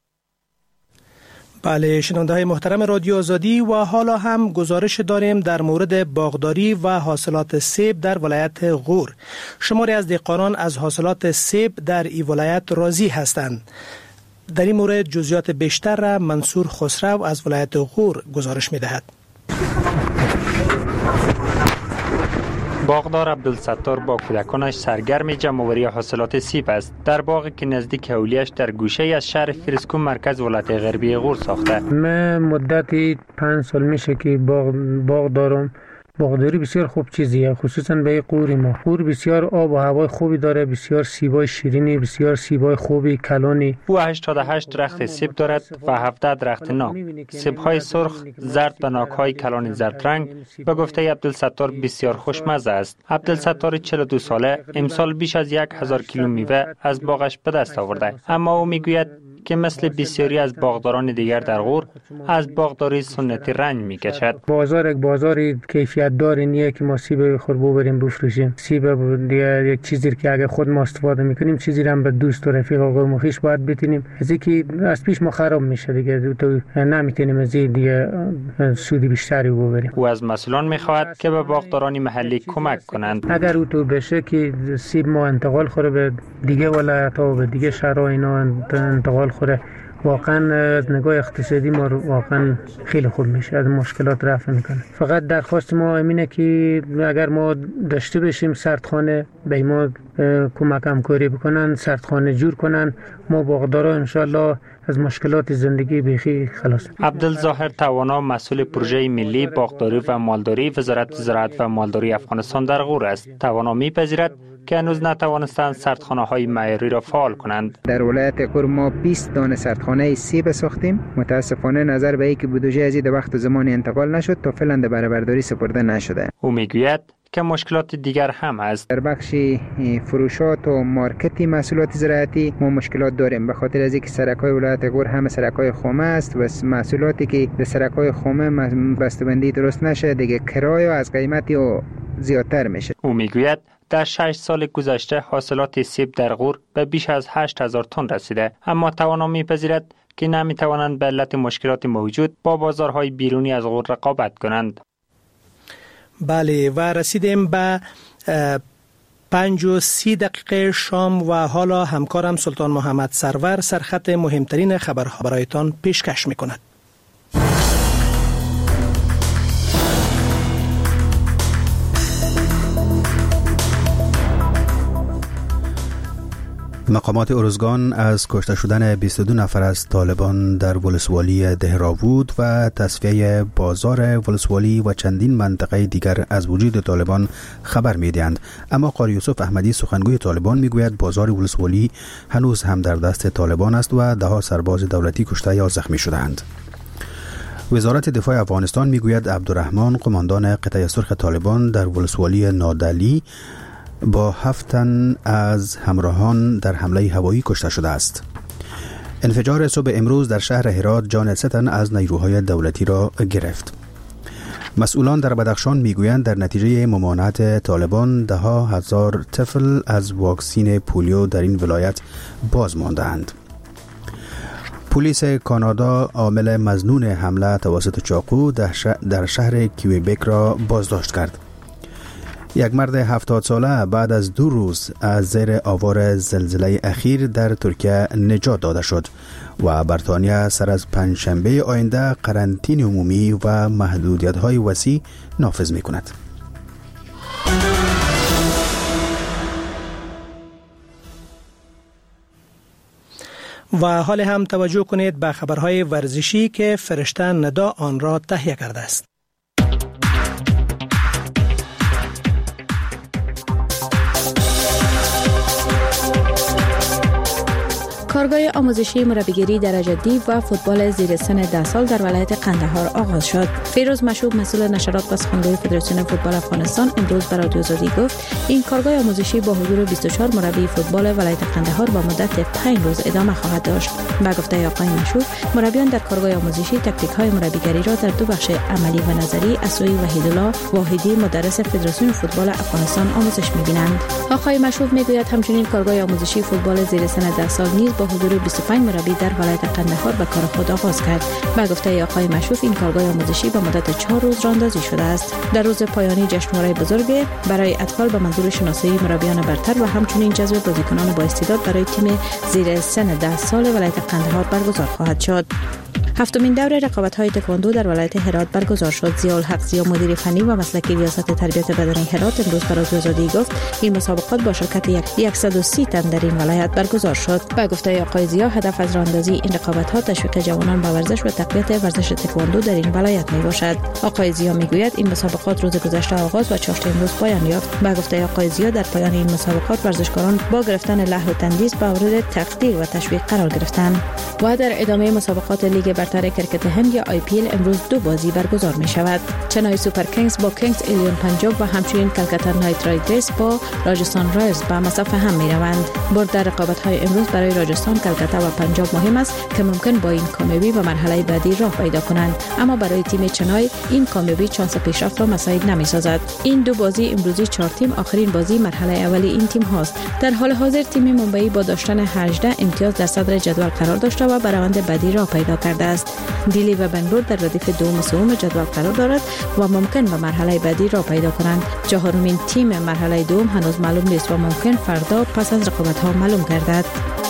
A: بله شنونده های محترم رادیو آزادی، و حالا هم گزارش داریم در مورد باغداری و حاصلات سیب در ولایت غور. شماری از دهقانان از حاصلات سیب در این ولایت راضی هستند. در این مورد جزئیات بیشتر را منصور خسرو از ولایت غور گزارش می دهد.
U: باغدار عبدالستار با کودکانش سرگرم جمع‌آوری حاصلات سیب است. در باغی که نزدیک اولیش در گوشه از شهر فریسکو مرکز ولایت غربی غور ساخته.
V: من مدتی پنج سال میشه که باغ باغ دارم. باغداری بسیار خوب چیزیه، خصوصا به قوری ما. قور بسیار آب و هوای خوبی داره، بسیار سیبای شیرینی، بسیار سیبای خوبی کلانی.
U: او هشتاد و هشت درخت سیب دارد و هفده درخت ناب. سیب‌های سرخ، زرد و ناک‌های کلان زرد رنگ به گفته عبدالستار بسیار خوشمزه است. عبدالستار چهل و دو ساله امسال بیش از یک هزار کیلو میوه از باغش به دست آورده، اما او میگوید که مثل بسیاری از باغداران دیگر در غور از باغداری سنتی رنج میکشد.
V: بازار یک بازاری کیفیت داری نیه که ما سیب خود ببریم بفروشیم. سیب دیگه یک چیزی که اگه خود ما استفاده میکنیم، چیزی هم به دوست و رفیق و قوم و خویش باید بتونیم. از اینکه از پیش ما خراب میشه دیگه، تو نمیتونیم از دیگه سودی بیشتری ببریم.
U: او از مسئولان میخواهد که به باغداران محلی کمک کنند.
V: اگر او تو بشه که سیب ما انتقال خوره به دیگه ولایت ها و به دیگه شهرها اینا انتقال خوره، واقعا از نگاه اقتصادی ما واقعا خیلی خوب میشه، از مشکلات رفع میکنه. فقط درخواست ما اینه که اگر ما داشته بشیم سردخانه به ما کمک همکاری بکنن، سردخانه جور کنن، ما باغدارا انشالله از مشکلات زندگی بیخی خلاص.
U: عبدالظاهر توانا مسئول پروژه ملی باغداری و مالداری وزارت زراعت و مالداری افغانستان در غور است. توانا میپذیرد که هنوز نتوانستند سردخانه‌های معیاری را فعال کنند.
W: در ولایت غور ما بیست دانه سردخانه سیب ساختیم. متاسفانه نظر به اینکه بودجه از این وقت و زمانی انتقال نشد تا فعلا به بهره‌برداری سپرده نشده.
U: او میگوید که مشکلات دیگر هم است.
W: در بخش فروشات و مارکتی محصولات زراعتی ما مشکلات داریم، به خاطر از اینکه سرک‌های ولایت غور همه سرک‌های خامه است و محصولاتی که به سرک‌های خامه بسته‌بندی درست نشه دیگه کرایه از قیمتی و زیادتر میشه.
U: او میگوید در شش سال گذشته حاصلات سیب در غور به بیش از هشت هزار تن رسیده، اما توانا می‌پذیرد که نمی‌توانند به علت مشکلات موجود با بازارهای بیرونی از غور رقابت کنند.
A: بله و رسیدیم به پنج و سی دقیقه شام و حالا همکارم سلطان محمد سرور سرخط مهمترین خبرها برایتان پیشکش می‌کند.
B: مقامات ارزگان از کشته شدن بیست و دو نفر از طالبان در ولسوالی دهراوود و تصفیه بازار ولسوالی و چندین منطقه دیگر از وجود طالبان خبر می‌دهند، اما قاری یوسف احمدی سخنگوی طالبان میگوید بازار ولسوالی هنوز هم در دست طالبان است و ده ها سرباز دولتی کشته یا زخمی شدند. وزارت دفاع افغانستان میگوید عبدالرحمن قماندان قطعه سرخ طالبان در ولسوالی نادلی با هفت تن از همراهان در حمله هوایی کشته شده است. انفجار صبح امروز در شهر هرات جان سه تن از نیروهای دولتی را گرفت. مسئولان در بدخشان میگویند در نتیجه ممانعت طالبان ده ها هزار طفل از واکسین پولیو در این ولایت باز ماندند. پلیس کانادا عامل مظنون حمله توسط چاقو در شهر کیوبک را بازداشت کرد. یک مرد هفتاد ساله بعد از دو روز از زیر آوار زلزله اخیر در ترکیه نجات داده شد و بریتانیا سر از پنجشنبه آینده قرنطینه عمومی و محدودیت‌های وسیع نافذ می‌کند.
A: و حال هم توجه کنید به خبرهای ورزشی که فرشته ندا آن را تهیه کرده است.
C: کارگاه آموزشی مربیگری درجه دی و فوتبال زیر سن ده سال در ولایت قندهار آغاز شد. فیروز مشوب مسئول نشرات و سخنگوی فدراسیون فوتبال افغانستان امروز به رادیو آزادی گفت این کارگاه آموزشی با حضور بیست و چهار مربی فوتبال ولایت قندهار با مدت پنج روز ادامه خواهد داشت. به گفته آقای مشوب، مربیان در کارگاه آموزشی تکتیک های مربیگری را در دو بخش عملی و نظری از سوی وحیدالله واحدی مدرس فدراسیون فوتبال افغانستان آموزش می‌بینند. آقای مشوب میگوید همچنین کارگاه آموزشی فوتبال زیر سن ده سال نیز با حضور بیست و پنج مربی در ولایت قندهار به کار خود آغاز کرد. به گفته آقای مشوف این کارگاه آموزشی به مدت چهار روز راندازی شده است. در روز پایانی جشنواره بزرگ برای اطفال به منظور شناسایی مربیان برتر و همچنین جذب بازیکنان با استعداد برای تیم زیر سن ده سال ولایت قندهار برگزار خواهد شد. هفتمین دوره رقابت‌های تکواندو در ولایت هرات برگزار شد. ضیاءالحق ضیا مدیر فنی و مسلکی ریاست تربیت بدنی هرات امروز به رادیو آزادی گفت این مسابقات با شرکت صد و سی تن در این ولایت برگزار شد. با گفته آقای ضیا هدف از راهاندازی این رقابت‌ها تشویق جوانان به ورزش و تقویت ورزش تکواندو در این ولایت میباشد. آقای ضیا میگوید این مسابقات روز گذشته آغاز و چهارشنبه امروز پایان یافت. با گفته آقای ضیا در پایان این مسابقات ورزشکاران با گرفتن لحظه و تندیس به مورد تقدیر و تشویق قرار گرفتند. و در ادامه مسابقات لیگ برتر کرکت هند یا آی پی ال امروز دو بازی برگزار می شود. چنای سوپر کینگز با کینگز الیون پنجاب و همچنین کلکتا نایت رایدرز با راجستان رایلز به مسافه هم می روند. برد در رقابت های امروز برای راجستان، کلکتا و پنجاب مهم است که ممکن با این کامیابی و مرحله بعدی راه پیدا کنند، اما برای تیم چنای این کامیابی چانس پیشرفت را مساعد نمی سازد. این دو بازی امروزی چهار تیم آخرین بازی مرحله اولی این تیم هاست. در حال حاضر تیم ممبئی با داشتن هجده امتیاز در صدر جدول قرار داشته و به روند بعدی راه پیدا کرده است. دیلی و بنگلور در ردیف دوم و سوم جدول قرار دارد و ممکن به مرحله بعدی راه پیدا کنند. چهارمین تیم مرحله دوم هنوز معلوم نیست و ممکن فردا پس از رقابت‌ها معلوم گردد.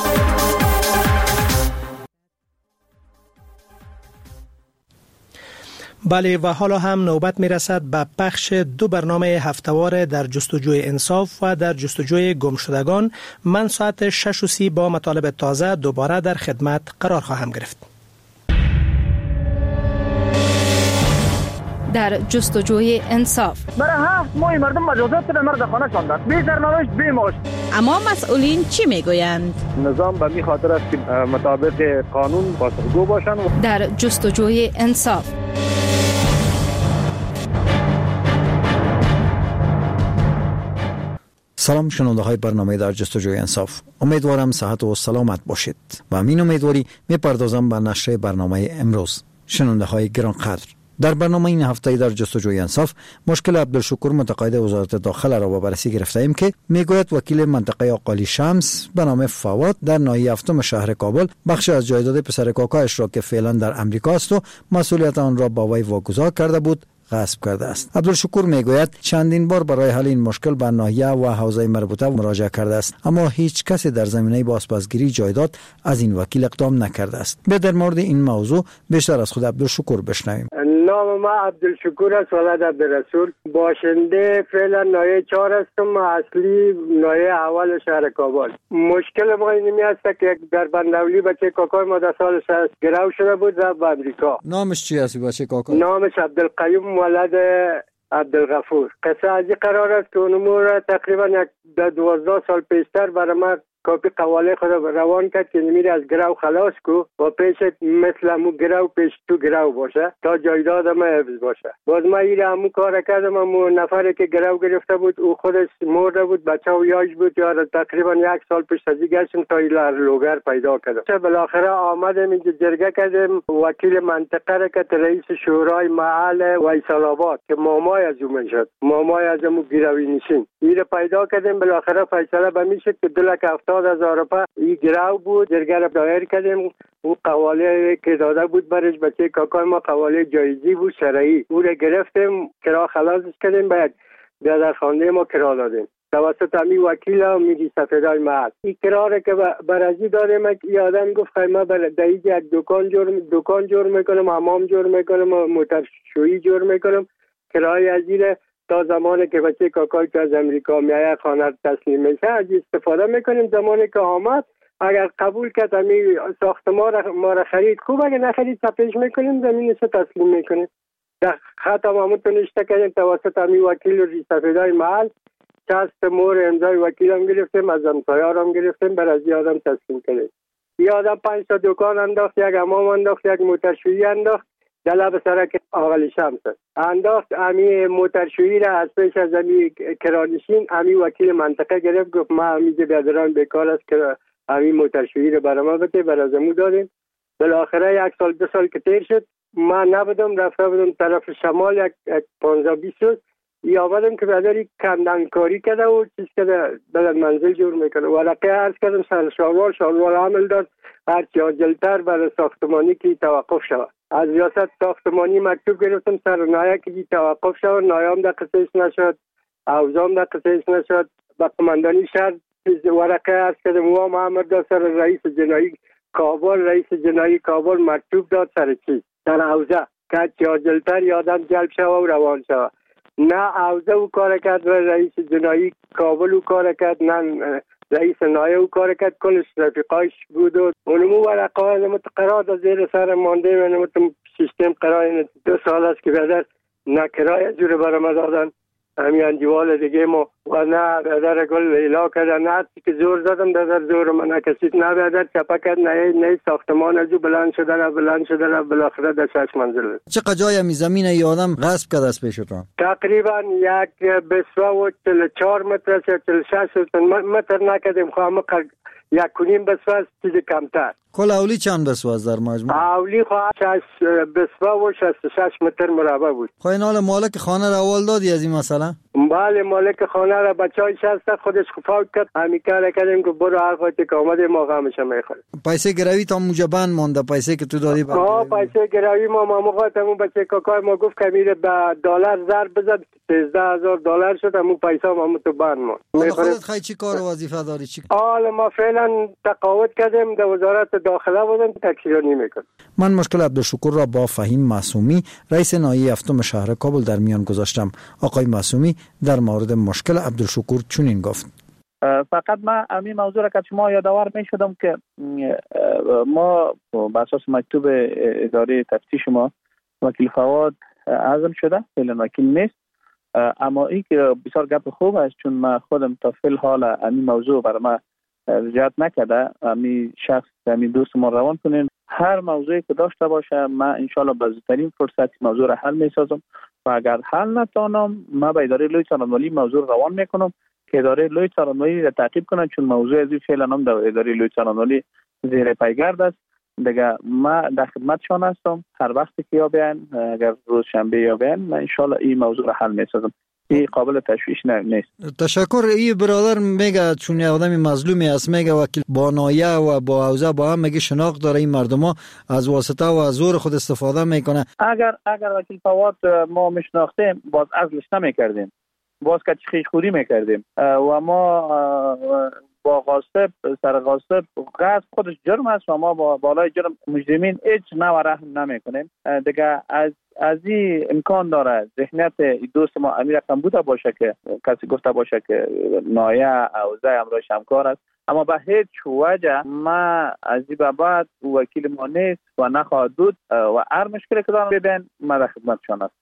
A: بله و حالا هم نوبت می رسد به پخش دو برنامه هفته‌وار در جستجوی انصاف و در جستجوی گمشدگان. من ساعت شش و سی با مطالب تازه دوباره در خدمت قرار خواهم گرفت.
C: در جستجوی انصاف
H: برای هفت ماه مردم مجازات به مرد خانه شاندند، بی سرنوشت بی معاش.
C: اما مسئولین چی میگویند؟
H: نظام به می خاطر است که مطابق قانون پاسخگو باشند.
C: در جستجوی انصاف
E: سلام شنونده های برنامه در جستجوی انصاف، امیدوارم صحت و سلامت باشید و همین امیدواری می پردازم به نشر برنامه امروز. شنونده های گرانقدر، در برنامه این هفته در جستجوی انصاف مشکل عبدالشکور متقاعد وزارت داخله را با بررسی گرفته ایم که میگوید وکیل منطقه آقالی شمس به نام فواد در ناحیه هفتم شهر کابل بخش از جایداد پسر کاکایش را که فعلا در امریکا است و مسئولیت آن را با وی واگذار کرده بود غصب کرده است. عبدالشکور میگوید چندین بار برای حل این مشکل به ناحیه و حوزه مربوطه مراجعه کرده است، اما هیچ کسی در زمینه بازپسگیری جایداد از این وکیل اقدام نکرده است. به در مورد این موضوع بیشتر از خود عبدالشکور بشنویم.
F: نام ما عبدالشکور است، ولد عبدالرسول، باشنده فعلا ناحیه چهار هستم، اصلی ناحیه اول شهر کابل. مشکل ما اینمی است که در بندولی بچه کاکای ما در سال شصت گرو شده بود رفت به امریکا.
E: نامش چی است بچه کاکای؟
F: نامش عبدالقیوم ولد عبدالغفور. قصه از این قرار است که اونمو تقریبا یک دوازده سال پیشتر برای ما کاپی قواله خود روان کرد که نمیره از گرو خلاص کو و پیش مثل همو گرو پیش تو گرو باشه تا جایداد ما حفظ باشه. باز ما ایره همو کار کردم. همو نفره که گرو گرفته بود او خودش مرده بود، بچه و یاش بود، یا تقریبا یک سال پیش ازی گشتم تا ایلر لوگر پیدا کردم. بالاخره آمدم اینجا جرگه کردم، وکیل منطقه را که رئیس شورای محل ویسال آباد که مامای از اون شد، مامای از همو گروی نشین ایره پیدا کردم. بالاخره فیصله به می شد که دو لک هفتاد هزار روپیه این گرو بود. جرگه را دایر کردیم. اون قواله که داده بود برش بچه کاکای ما قواله جایزی بود شرعی، او را گرفتیم کرا خلاصش کردیم، باید در خانه ما کرا دادیم توسط امی وکیل و میری سفیدای محل. این کرا را که برازی داریم که آدم گفت ما بر دایج یک دکان جور دکان جور میکنم، حمام جور میکنم، موترشویی جور میکنم، کرای از این تا زمانی که بچه کاکای که از امریکا میایه خانه تسلیم میشه از استفاده میکنیم. زمانی که آمد اگر قبول کرد امی ساختمان را ما را خرید خوب، اگر نخرید تپیش میکنیم زمینش تسلیم میکنیم. در خط همامون نشته کردیم توسط امی وکیل و ریسفیدای محل چست مور امضای وکیل هم گرفتیم، از امضایار هم گرفتیم، بر از یادم تسلیم کردیم. یادم پنج تا دکان انداخت، یک حمام انداخت، یک موترشویی انداخت در لب سرک آقالی شمس انداخت. امی موترشویی را از پیش از امی کرانشین امی وکیل منطقه گرفت، گفت ما امیجه بیادران بیکار است که امی موترشویی را برای ما بده، برای زمو دادیم. بالاخره یک سال دو سال که تیر شد ما نبودم، رفته بودم طرف شمال یک, یک پانزده بیست روز ای آمدم که بیادری کندنکاری کرده و چیز کرده بلد منزل جور میکنه. ورقه عرض کردم سر شالوار شالوار عمل داد هرچی عاجلتر برای ساختمانی که توقف شود. از ریاست ساختمانی مکتوب گرفتم سر نایه که توقف شود، نایام در قصهش نشد، اوزام در قصهش نشد. با قماندانی شهر ورقه عرض کردم و محمد داد سر رئیس جنایی کابل، رئیس جنایی کابل مکتوب داد سر چیز در اوزه که چی عاجلتر یادم جلب شود و روان شود. نه اوزه او کار کرد و رئیس جنایی کابل او کار کرد، نه رئیس نایه او کار کرد، کلش رفیقایش بود و اونمو ورقه های نمت قرار زیر سر مانده و نمت سیستم قرار دو سال است که بیادر نه کرای جور برام دادن همین انجوال دیگه ما و نه بیادر گل لیلا کردن، نه که زور زدم در زور من نکسید، نه بیادر چپا کرد، نه نه ساختمان از او بلند شده نه بلند شده نه بالاخره در شش منزل.
E: چه جای می زمین ای آدم غصب کرده از پیشتون؟
F: تقریبا یک بسوه و چل چهار متر یا چل شش متر نکردیم، خواهم یک کنیم بسوه چیز کمتر.
E: کل اولی چند بسوه در مجموع؟
F: اولی خواهم شش بسوه و شست شش متر مربع بود.
E: خواهی نال مالک خانه را اول دادی از این مسئله؟
F: بله مالک خانه را بچه های شست خودش خفاق کرد، همی کار کردیم که برو هر خواهی که آمده ما غمش هم میخوریم.
E: پیسه گروی تا موجه بند مانده پیسه که تو دادی؟
F: آه پیسه گروی ما ما موقعات همون بچه کاکای ما گفت که میره به دلار ضرب بزد سیزده هزار دلار شد، همون پیسه هم همون تو بند ماند.
E: حالا خودت خیلی چی کار و وظیفه داری؟ چی؟
F: حالا ما فعلا تقاعد کردیم در وزارت داخله بودم تکشیرانی میکنم.
E: من مشکل عبدالشکور را با فهیم معصومی رئیس ناحیه هفتم شهر کابل در میان گذاشتم. آقای معصومی در مورد مشکل عبدالشکور چنین گفت:
G: فقط من همین موضوع را که شما یادآور می شدم که ما بر اساس مکتوب اداره تفتیش ما وکیل فواد عزل شده، فعلا وکیل نیست، اما این که بسیار گپ خوب است چون من خودم تا فی الحال همین موضوع برای من رجعت نکرده. همین شخص همین دوست ما روان کنین هر موضوعی که داشته باشه من انشالله به زودترین فرصت موضوع را حل می سازم و اگر حل نتوانم من به اداره لوی څارنوالي موضوع روان میکنم که اداره لوی څارنوالي را تعقیب کنن چون موضوع از فعلا هم در اداره لوی څارنوالي زیر پیگرد است دیگه ما در خدمتشان هستم. هر وقتی که یا بیان، اگر روز شنبه یا بیان، من ان شاء الله این موضوع را حل می‌سازم. این قابل تشویش نیست.
E: تشکر. این برادر میگه چون یه آدمی مظلومی است، میگه وکیل با نایه و با حوزه با هم میگه شناخت داره، این مردما از واسطه و از زور خود استفاده میکنه.
G: اگر اگر وکیل فواد ما میشناختیم باز ازلش نمیکردیم، باز که خیش خوری میکردیم و ما با غاصب سر غاصب غصب خودش جرم است و ما با بالای جرم مجرمین هیچ نوع رحم نمیکنیم. دیگه از از این امکان داره ذهنیت دوست ما امیر اکرم بوده باشه که کسی گفته باشه که نایه اوزه امرای شمکار است، اما به هیچ وجه ما از این به بعد وکیل ما نیست و نخواهد بود و هر مشکلی که دارم ببین ما در خدمتشان است.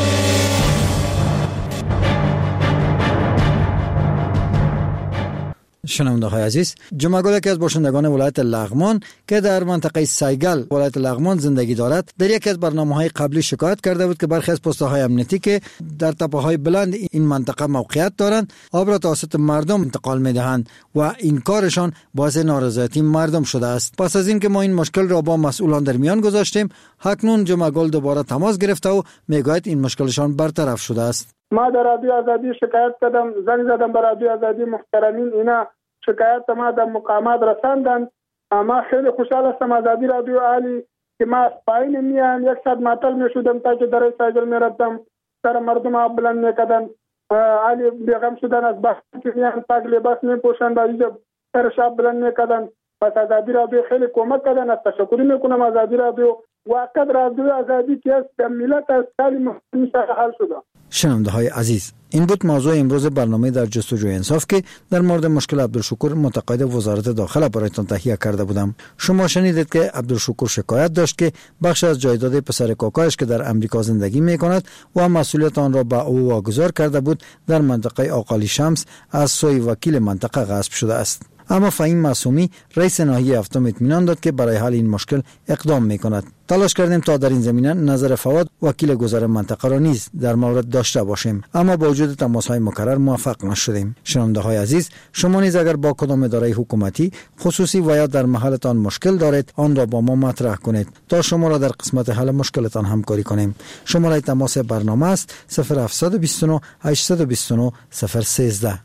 E: شنونده های عزیز، جمعه که از باشندگان ولایت لغمان که در منطقه سیگل ولایت لغمان زندگی دارد در یکی از برنامه‌های قبلی شکایت کرده بود که برخی از پست‌های امنیتی که در تپه‌های بلند این منطقه موقعیت دارند آب را توسط مردم انتقال می‌دهند و این کارشان باعث نارضایتی مردم شده است. پس از اینکه ما این مشکل را با مسئولان در میان گذاشتیم، اکنون جمعه دوباره تماس گرفته و میگوید این مشکلشان برطرف شده است.
I: ما در رادیو آزادی شکایت کردم، زنگ زدم به رادیو آزادی، محترمین اینا شکایت ما در مقامات رساندن. ما خیلی خوشحال هستم از رادیو عالی که ما پایین میان یک ساعت معطل میشدم تا که در سایگل میرفتم سر مردم آب بلند میکردن. علی بیغم شدن از بحث که میان پاک لباس میپوشن با اینجا سر شاب بلند میکردن. پس از رادیو خیلی کمک کردن. از تشکری میکنم از رادیو واقعا رادیو آزادی که است در ملت از سالی مختلف حل شده.
E: شنونده های عزیز، این بود موضوع امروز برنامه در جستجوی انصاف که در مورد مشکل عبدالشکور متقاعد وزارت داخله برایتان تهیه کرده بودم. شما شنیدید که عبدالشکور شکایت داشت که بخش از جایداد پسر کاکایش که در امریکا زندگی می کند و مسئولیت آن را به او واگذار کرده بود در منطقه آقالی شمس از سوی وکیل منطقه غصب شده است. اما فهیم معصومی رئیس ناحیه هفتم اطمینان داد که برای حل این مشکل اقدام میکند. تلاش کردیم تا در این زمینه نظر فواد وکیل گذر منطقه را نیز در مورد داشته باشیم، اما با وجود تماس‌های مکرر موفق نشدیم. شنونده های عزیز، شما نیز اگر با کدام اداره حکومتی خصوصی و یا در محلتان مشکل دارید آن را با ما مطرح کنید تا شما را در قسمت حل مشکلتان همکاری کنیم. شماره تماس برنامه است صفر هفت دو نه هشت دو نه صفر یک سه.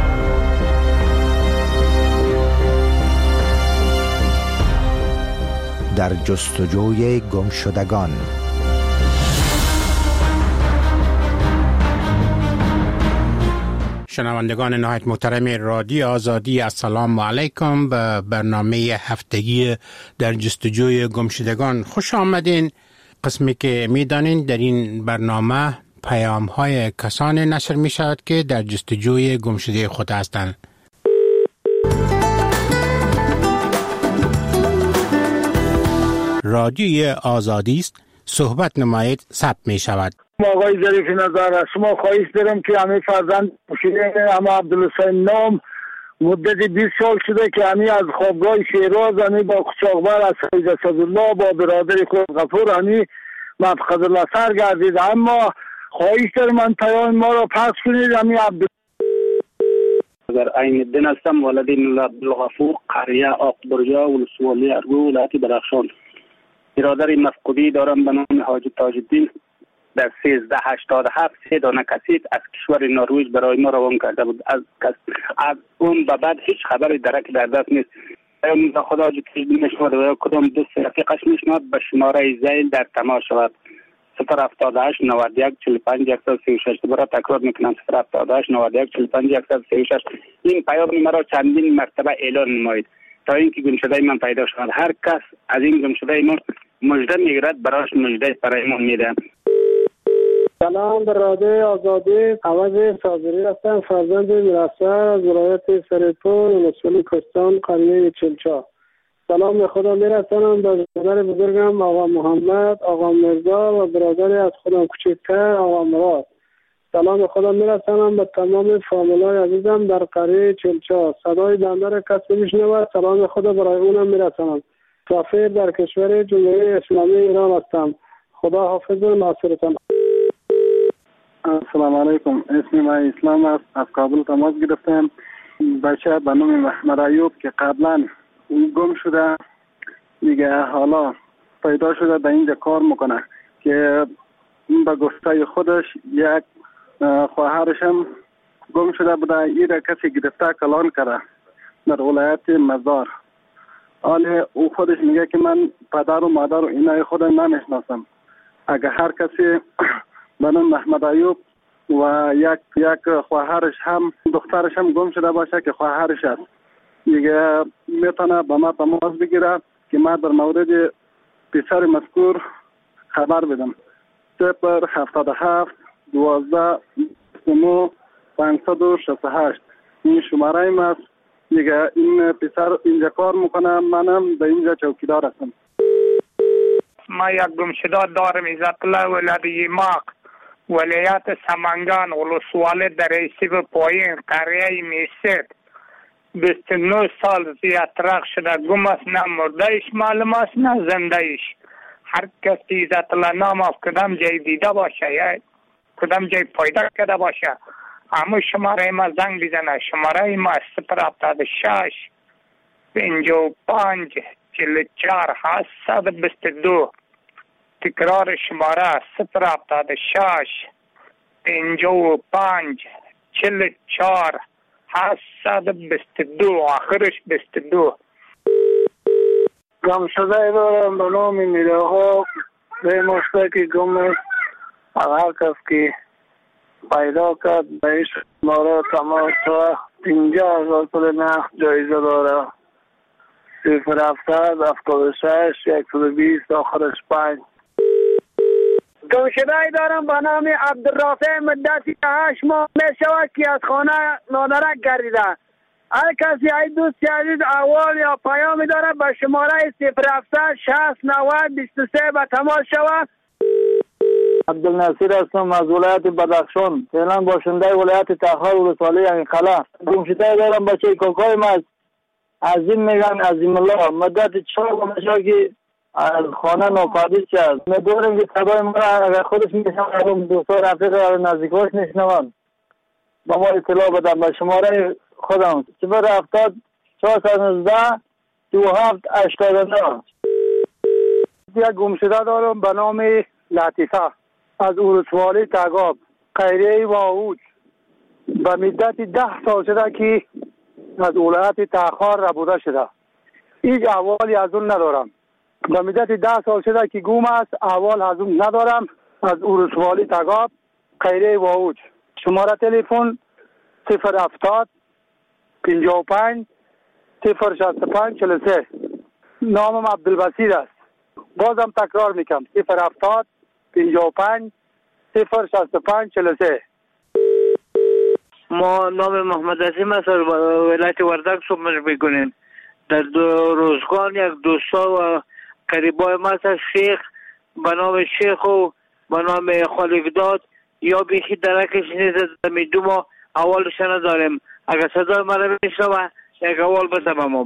K: در جستجوی گمشدگان.
L: شنوندگان نهایت محترم رادیو آزادی، السلام علیکم. به برنامه هفتگی در جستجوی گمشدگان خوش آمدین. قسمی که میدانین در این برنامه پیام های کسانی نشر می شود که در جستجوی گمشده خود هستند. رادیوی آزادی است، صحبت نمایید، ثبت می شود.
X: آقای ظریف نظر از شما خواهش دارم که همه فرزند مشیرین اما عبدالحسین نام مدت بیست سال شده که همی از خوابگاه شیراز همی با قچاقبر از سید اسدالله با برادر خود غفور همی مفقد الله سر گردید. اما خواهش دارم من پیام ما را پس کنید. همی عبد
Y: در عین الدین هستم، والدین عبدالغفور، قریه آقبریا ولسوالی ارگو ولایت بدخشان. برادر مفقودی دارم به نام حاج تاج الدین در سیزده هشتاد و هفت سه دانه کسیت از کشور نروژ برای ما روان کرده بود. از, از اون به بعد هیچ خبری درک در دست نیست. پیام خدا جدید نشود و کدام دوست رفیقش میشناد به شماره زیل در تماس شود. صفر هفتاد و هشت نود و یک چهل و پنج صفر سی و شش. دوباره تکرار میکنم صفر هفتاد و هشت نود و یک چهل و پنج صفر سی و شش. این پیام مرا چندین مرتبه اعلان نمایید تا اینکه گمشده من پیدا شود. هر کس از این گمشده ما مژده میگیرد برایش مژده برای ما میدم.
I: سلام، در رادیو آزادی عوض صابری هستم، فرزند میرسر از ولایت سرپور ولسوالی کستان قریه چلچا. سلام به خدا میرسانم به برادر بزرگم آقا محمد، آقا مرزا و برادر از خودم کوچکتر آقا مراد. سلام به خدا میرسانم به تمام فامیلای عزیزم در قریه چلچا. صدای بنده را کسی میشنود، سلام به خدا برای اونم میرسانم. سفیر در کشور جمهوری اسلامی ایران هستم. خدا حافظ و ناصرتان.
N: السلام علیکم، اسم من اسلام است، از کابل تماس گرفتم. بچه به نام محمد ایوب که قبلا گم شده دیگه حالا پیدا شده در اینجا کار میکنه که به گفته خودش یک خواهرش هم گم شده بوده. این را کسی گرفته کلان کرده در ولایت مزار. حالا او خودش میگه که من پدر و مادر و اینای خودم نمیشناسم. اگر هر کسی به نام محمد ایوب و یک یک خواهرش هم دخترش هم گم شده باشه که خواهرش است، دیگه میتونه به ما تماس بگیره که ما در مورد پسر مذکور خبر بدم. صفر هفتاد و هفت دوازده بیست و نه پانصد و شصت و هشت این شماره ایم است. دیگه این پسر اینجا کار میکنه، منم در اینجا چوکیدار هستم.
M: ما یک گمشده دارم عزت الله ولادی ماق ولایت سمنگان ولسوالی در ایسیب پایین قریه میسید بیست و نه سال زیادترق شده گم است. نه مردهش معلوم است نه زندهش. هر کسی عزت الله نام از کدام جای دیده باشه یا کدام جای پیدا کرده باشه اما شماره ما زنگ بزنه. شماره ما صفر هفتاد و شش پنجاه و پنج چهل و چهار هشتصد و بیست و دو. تکرار شماره صفر هفتاد و شش پنجاه و پنج چهل و چهار هشتصد و بیست و دو آخرش بیست و دو.
X: گم شده دارم به نام میره ها به مشتاقی گم است. هر کس که پیدا کرد بهش ماره تماس و پینجاه هزار پول نقد جایزه داره. صفر هفتاد هفتاد و شش یکصد و بیست آخرش پنج.
O: گم شده دارم به نام عبدالرافع مدتی هشت ماه می شود که از خانه نادرک گردیده. هر کسی ای دوست عزیز احوال یا پیامی داره به شماره صفر هفتاد شصت نود بیست و سه به تماس شود.
X: عبدالنصیر هستم از ولایت بدخشان، فعلا باشنده ولایت تخار ولسوالی انقلا. گم شده دارم بچه کاکای ما عظیم میگن عظیم الله مدت چهار ماه میشه که از خانه ناپدید شد. میدونم که صدای ما اگر خودش میشنم دوستان رفیق نزدیکاش میشنوم با ما اطلاع بدم به شماره خودم صفر هفتاد چهارصد و نوزده دو هفت هشتاد و نه. یک گمشده دارم به نام لطیفه از ولسوالی تگاب قریه واوج. به مدت ده سال شده که از ولایت تخار ربوده شده. هیچ احوالی از اون ندارم. به مدت ده سال شده که گم است، احوال از اون ندارم. از ولسوالی تگاب قریه واوج. شماره تلفن صفر هفتاد پنجاه و پنج صفر شصت و پنج چهل و سه. نامم عبدالبصیر است. بازم تکرار میکنم صفر هفتاد پنجاه و پنج صفر شصت و پنج چهل و سه.
P: ما نام محمد عظیم است از ولایت وردک صحبت میکنیم. در دو روزگان یک دوستا و قریبای ما است شیخ به نام شیخ و به نام خالقداد یا بیخی درکش نیست میدو ما اولش نداریم. اگر صدای ما رو میشنوه یک اول بسم ما.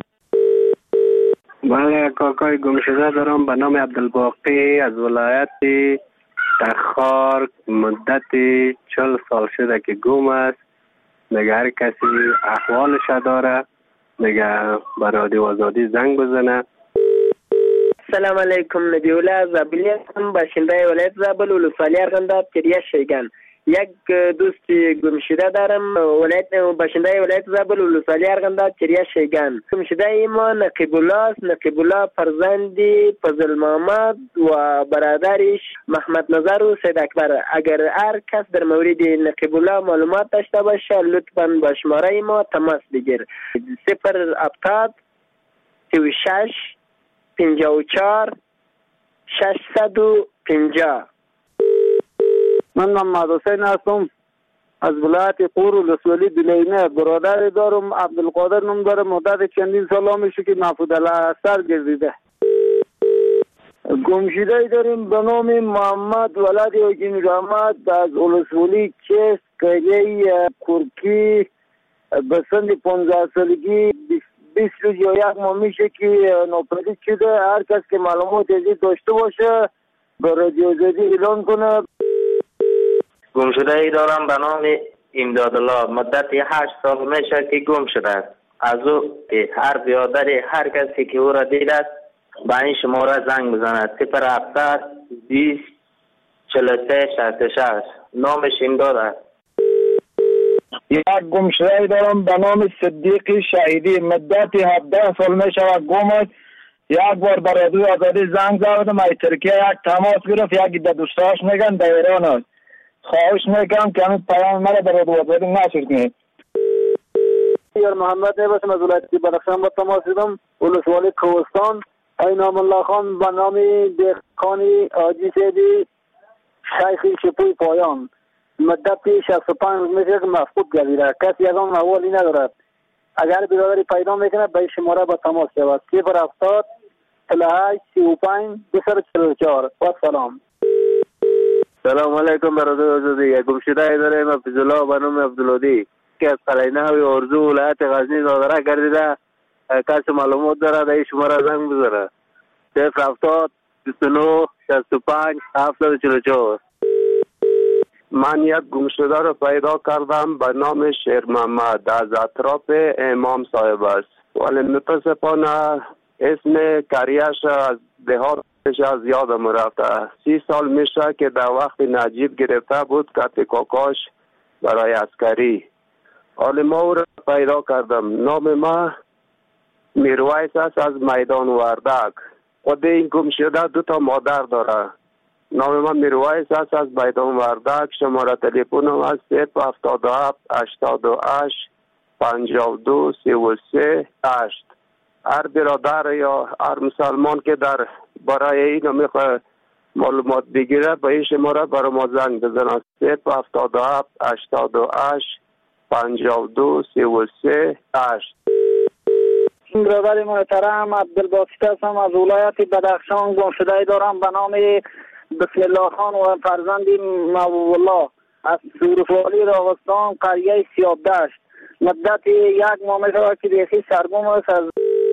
R: بله کاکای گمشده دارم به نام عبدالباقی از ولایت تخار مدت چل سال شده که گم است. دیگه هر کسی احوالش داره دیگه به رادیو آزادی زنگ بزنه.
O: سلام علیکم نبیوله زابلی هستم باشنده ولایت زابل ولسوالی ارغنداب تریه شیگان. یک دوست گمشده دارم ولایت باشنده ولایت زابل ولسوالی ارغنداب تریه شیگان. گمشده ما نقیب الله است. نقیب الله فرزندی فضل محمد و برادرش محمد نظر و سید اکبر. اگر هر کس در مورد نقیب الله معلومات داشته باشه لطفاً با شماره ما تماس بگیر. صفر هفتاد سی و شش پنجاه و چهار ششصد و پنجاه.
X: من محمد حسین هستم از ولایت قور ولسوالی دلینه. برادر دارم عبدالقادر نام داره. مدت چندین سال میشه که محفوظ الاثر گردیده. گمشده داریم به نام محمد ولد حکیم رحمت از ولسوالی چست قریه کرکی به سن پانزده سالگی بیست روز یا یک ماه میشه که ناپدید شده. هر کس که معلومات ازی داشته باشه به رادیو آزادی اعلان کنه.
S: گم شده ای دارم به نام امداد الله مدت هشت سال میشه که گم شده است. از او هر بیادر هر کسی که او را دید است به این شماره زنگ بزند: صفر هفتصد بیست چهل و سه شصت و شش. نامش امداد است.
X: یک گمشده دارم به نام صدیق شهیدی. مدت هفده سال می شود گم است. یک بار در رادیو آزادی زنگ زدم، از ترکیه یک تماس گرفت، یک در دوستاش میگن در ایران است. خواهش میکنم که همین پیام مرا در رادیو آزادی نشر کنید.
I: یار محمد نباشم از ولایت بدخشان با تماس دیدم، ولسوالی کوهستان. اینام الله خان به نام دهقانی حاجی سیدی شیخی شپوی پایان. مدت شصت و پنج روز میشه که مفقود گردیده، کسی از آن احوالی ندارد. اگر برادری پیدا میکنه به شماره با تماس شود: صفر هفتاد چهل و هشت سی و پنج دویست و چهل و چهار. و سلام.
R: سلام علیکم برادر آزادی. یک گمشده داریم حفظ الله به نام عبدالهادی که از قلعه نوی ارزو ولایت غزنی زادره گردیده. کسی معلومات داره در این شماره زنگ بزنه: صفر هفتاد بیست و نه شصت و پنج هفتاد و چهل و چهار. من یک گمشده رو پیدا کردم به نام شیر محمد، از اطراف امام صاحب است، ولی متاسفانه اسم کریش از دهاتش از یادم رفته. سی سال میشه که در وقت نجیب گرفته بود کت کاکاش برای عسکری. حالی ما او را پیدا کردم. نام ما میرویس است از میدان وردک. خود این گمشده دو تا مادر داره. نام من میرویس است از میدان وردک. شماره تلفنم است صفر هفتاد و هفت هشتاد و هشت پنجاه و دو سی و سه هشت. هر برادر یا هر مسلمان که در برای این میخواد معلومات بگیره به این شماره برای ما زنگ بزنه: صفر هفتاد و هفت هشتاد و هشت پنجاه و دو سی و سه هشت.
I: برادر محترم عبدالباسط هستم از ولایت بدخشان. گمشده دارم به نام بسم الله خان و فرزند محبوب الله از سورفالی راغستان قریه سیاب دشت. مدت یک ماه میشود که بیخی سرگم است. از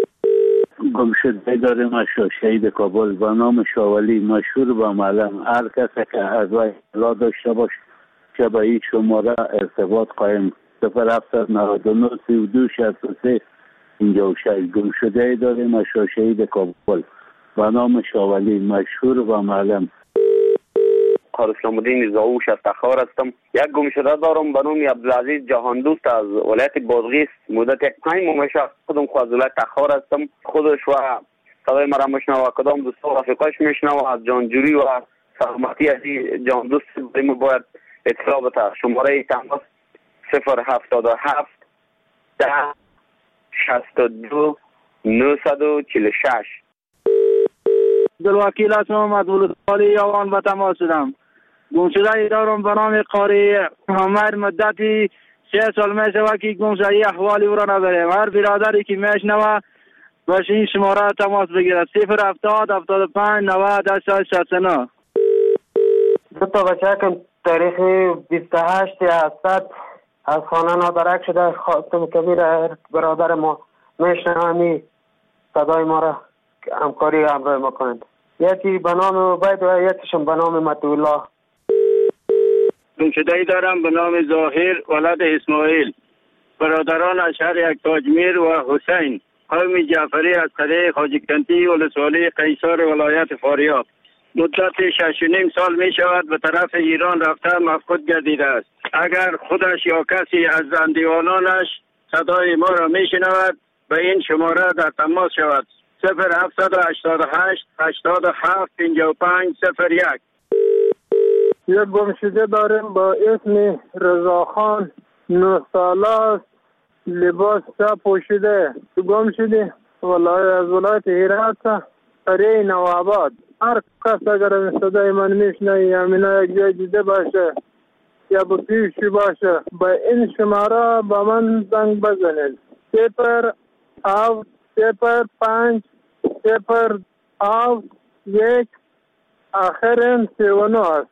D: گمشده داریم از شهید کابل به نام شاولی مشهور به معلم. هر کسی که از وی اطلاع داشته باشه که به این شماره ارتباط قایم: صفر هفتصد نود و نه سی و دو شصت و سه اینجا و شش. گمشده داریم از شهید کابل به نام شاولی مشهور به معلم.
R: قار اسلام الدین زاوش از تخار هستم. یک گمشده دارم به نام عبدالعزیز جهان دوست از ولایت بادغیس. مدت یک پنج ماه میشه خودم خود ولایت تخار هستم. خودش و صدای مرا میشنوه، کدام دوستا و رفیقاش میشنوه. از جانجوری و سلامتی از جان دوست بریم باید اطلاع بده. شماره تماس صفر هفتاد و هفت ده شصت و دو نهصد و چهل و شش.
X: عبدالوکیل هستم از ولسوالی یوان به تماس شدم. گمشده دارم به نام قاری عمر. مدتی سه سال می شود که گمشدگی احوالی او را نداریم. هر برادری که میشنوه باشه این شماره تماس بگیرد: صفر هفتاد هفتاد و پنج نود هشتاد شصت و نه.
J: دو تا بچه که تاریخ بیست و هشت هستد از خانه نادرک شده. خاتم کبیر برادر ما میشنومی صدای ما را همکاری همراه ما کنند. یکی به نام عبید و یکیشون به نام مطیع.
X: گمشده دارم به نام ظاهر ولد اسماعیل. برادران از شهر یک تاجمیر و حسین. قوم جعفری از قریه خواجه کنتی ولسوالی قیصر ولایت فاریاب. مدت شش و نیم سال می شود به طرف ایران رفته مفقود گردیده است. اگر خودش یا کسی از اندیوانانش صدای ما را می شنود به این شماره در تماس شود: صفر هفتصد و هشتاد و هشت هشتاد و هفت پنجاه و پنج صفر یک.
I: یک گمشده داریم با اسم رضاخان. نه ساله است، لباس چپ پوشیده. گم شده ولایت از ولایت هرات قریه نوآباد. هر کس اگر این صدای من میشنه یا من یک جای دیده باشه یا با پیشی باشه به این شماره با من زنگ بزنید: صفر هفت صفر پنج صفر هفت یک آخرین سی و نه است.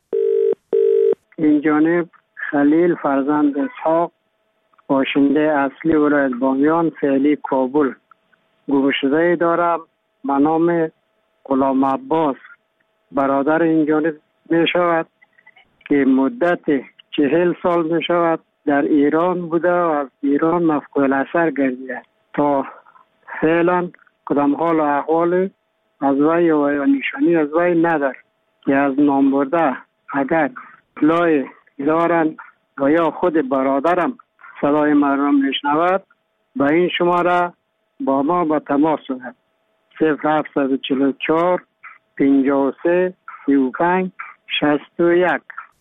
Q: این جانب خلیل فرزند اسحاق باشنده اصلی ولایت بامیان فعلی کابل. گمشده دارم به نام غلام عباس. برادر این جانب می شود که مدت چهل سال می شود در ایران بوده و از ایران مفقود الاثر گردیده. تا فعلا کدام حال و احوال از وی و نشانی از وی نداره که از نام برده اگر اطلاع دارن و یا خود برادرم صدای مردم میشنود به این شماره با ما به تماس شود. صفر هفت چهل و چهار پنجاه و سه سی و پنج شصت و یک.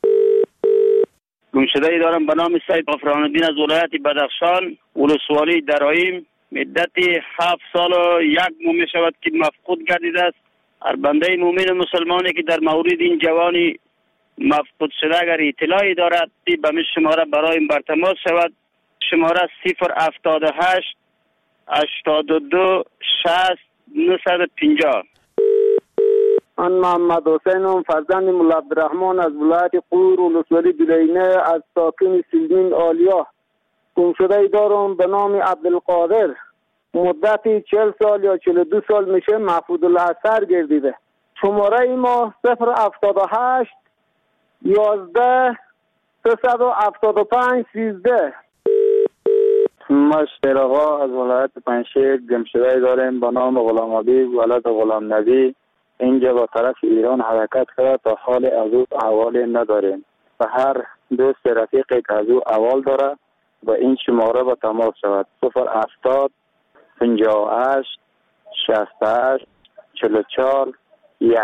B: گمشده ای دارم به نام سید غفران‌الدین از ولایت بدخشان، ولسوالی درایم. مدت هفت سال و یک ماه می شود که مفقود گردیده است. هر بنده مومن مسلمانی که در مورد این جوانی مفقود شده اگر اطلاعی دارد به می شماره برای بر تماس شود. شماره صفر هفتاد و هشت هشتاد و دو شصت نهصد و پنجاه.
X: من محمد حسینم فرزند مولا عبدالرحمن از ولایت قور ولسوالی دلینه از ساکن سلمین آلیا. گمشده ای دارم به نام عبدالقادر. مدتی چهل سال یا چهل و دو سال میشه محفوظ الاثر گردیده. شماره ای ما صفر هفتاد و هشت یازده سیصد و هفتاد و پنج سیزده.
Y: ما شیراغا از ولایت پنشیر گمشده ای داریم به نام غلام حبیب ولد غلام نبی. اینجا با طرف ایران حرکت کرده تا حال از او احوالی نداریم و هر دوست رفیقی که از او احوال داره با این شماره با تماس شود. صفر هفتاد پنجاه و هشت شصت و هشت چهل و چهار یک.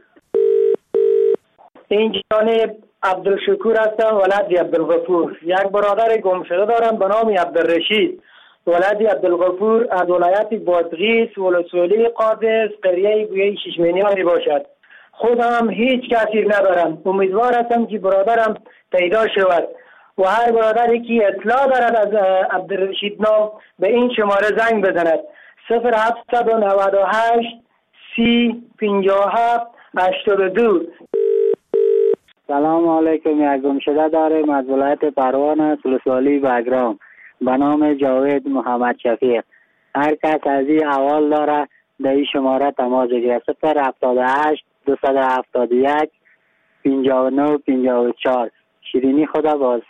T: این جانب عبدالشکور هستم ولد عبدالغفور. یک برادر گم شده دارم به نام عبدالرشید ولد عبدالغفور از ولایت بادغیس ولسوالی قادس قریه گویه ششمینیانی باشد. خودم هیچ کسی ندارم. امیدوار هستم که برادرم پیدا شود و هر برادری که اطلاع دارد از عبدالرشید نام به این شماره زنگ بزند. صفر هفت نود و هشت سی پنجاه و هفت هشتاد و دو.
U: سلام علیکم. یک گمشده داریم از ولایت پروان ولسوالی بگرام به نام جاوید محمد شفیق. هر کس از این احوال داره در این شماره تماس بگیرد. صفر هفتاد و هشت دویست و هفتاد و یک پنجاه و نه پنجاه و چهار. شیرینی خدا باز.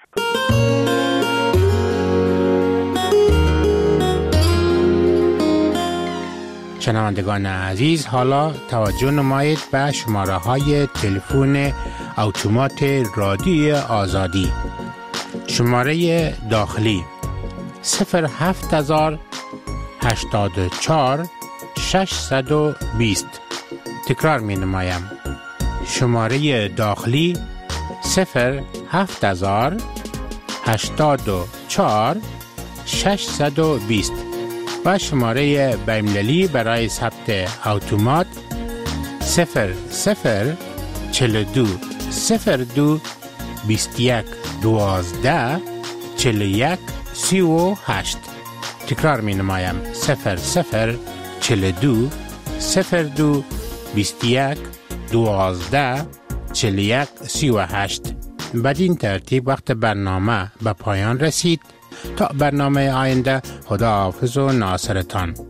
L: شنوندگان عزیز، حالا توجه نمایید به شماره های تلفن اتومات رادیو آزادی. شماره داخلی صفر هفت هزار هشتاد و چهار ششصد و بیست. تکرار می نمایم. شماره داخلی صفر هفت هزار هشتاد و چهار ششصد و بیست و شماره بین‌المللی برای ثبت اتومات صفر صفر چهل و دو صفر دو بیست و یک دوازده چهل و یک سی و هشت. تکرار می نمایم. صفر صفر چهل و دو صفر دو بیست و یک دوازده چهل و یک سی و هشت. بدین ترتیب وقت برنامه به پایان رسید. تا برنامه آینده، خدا حافظ و ناصرتان.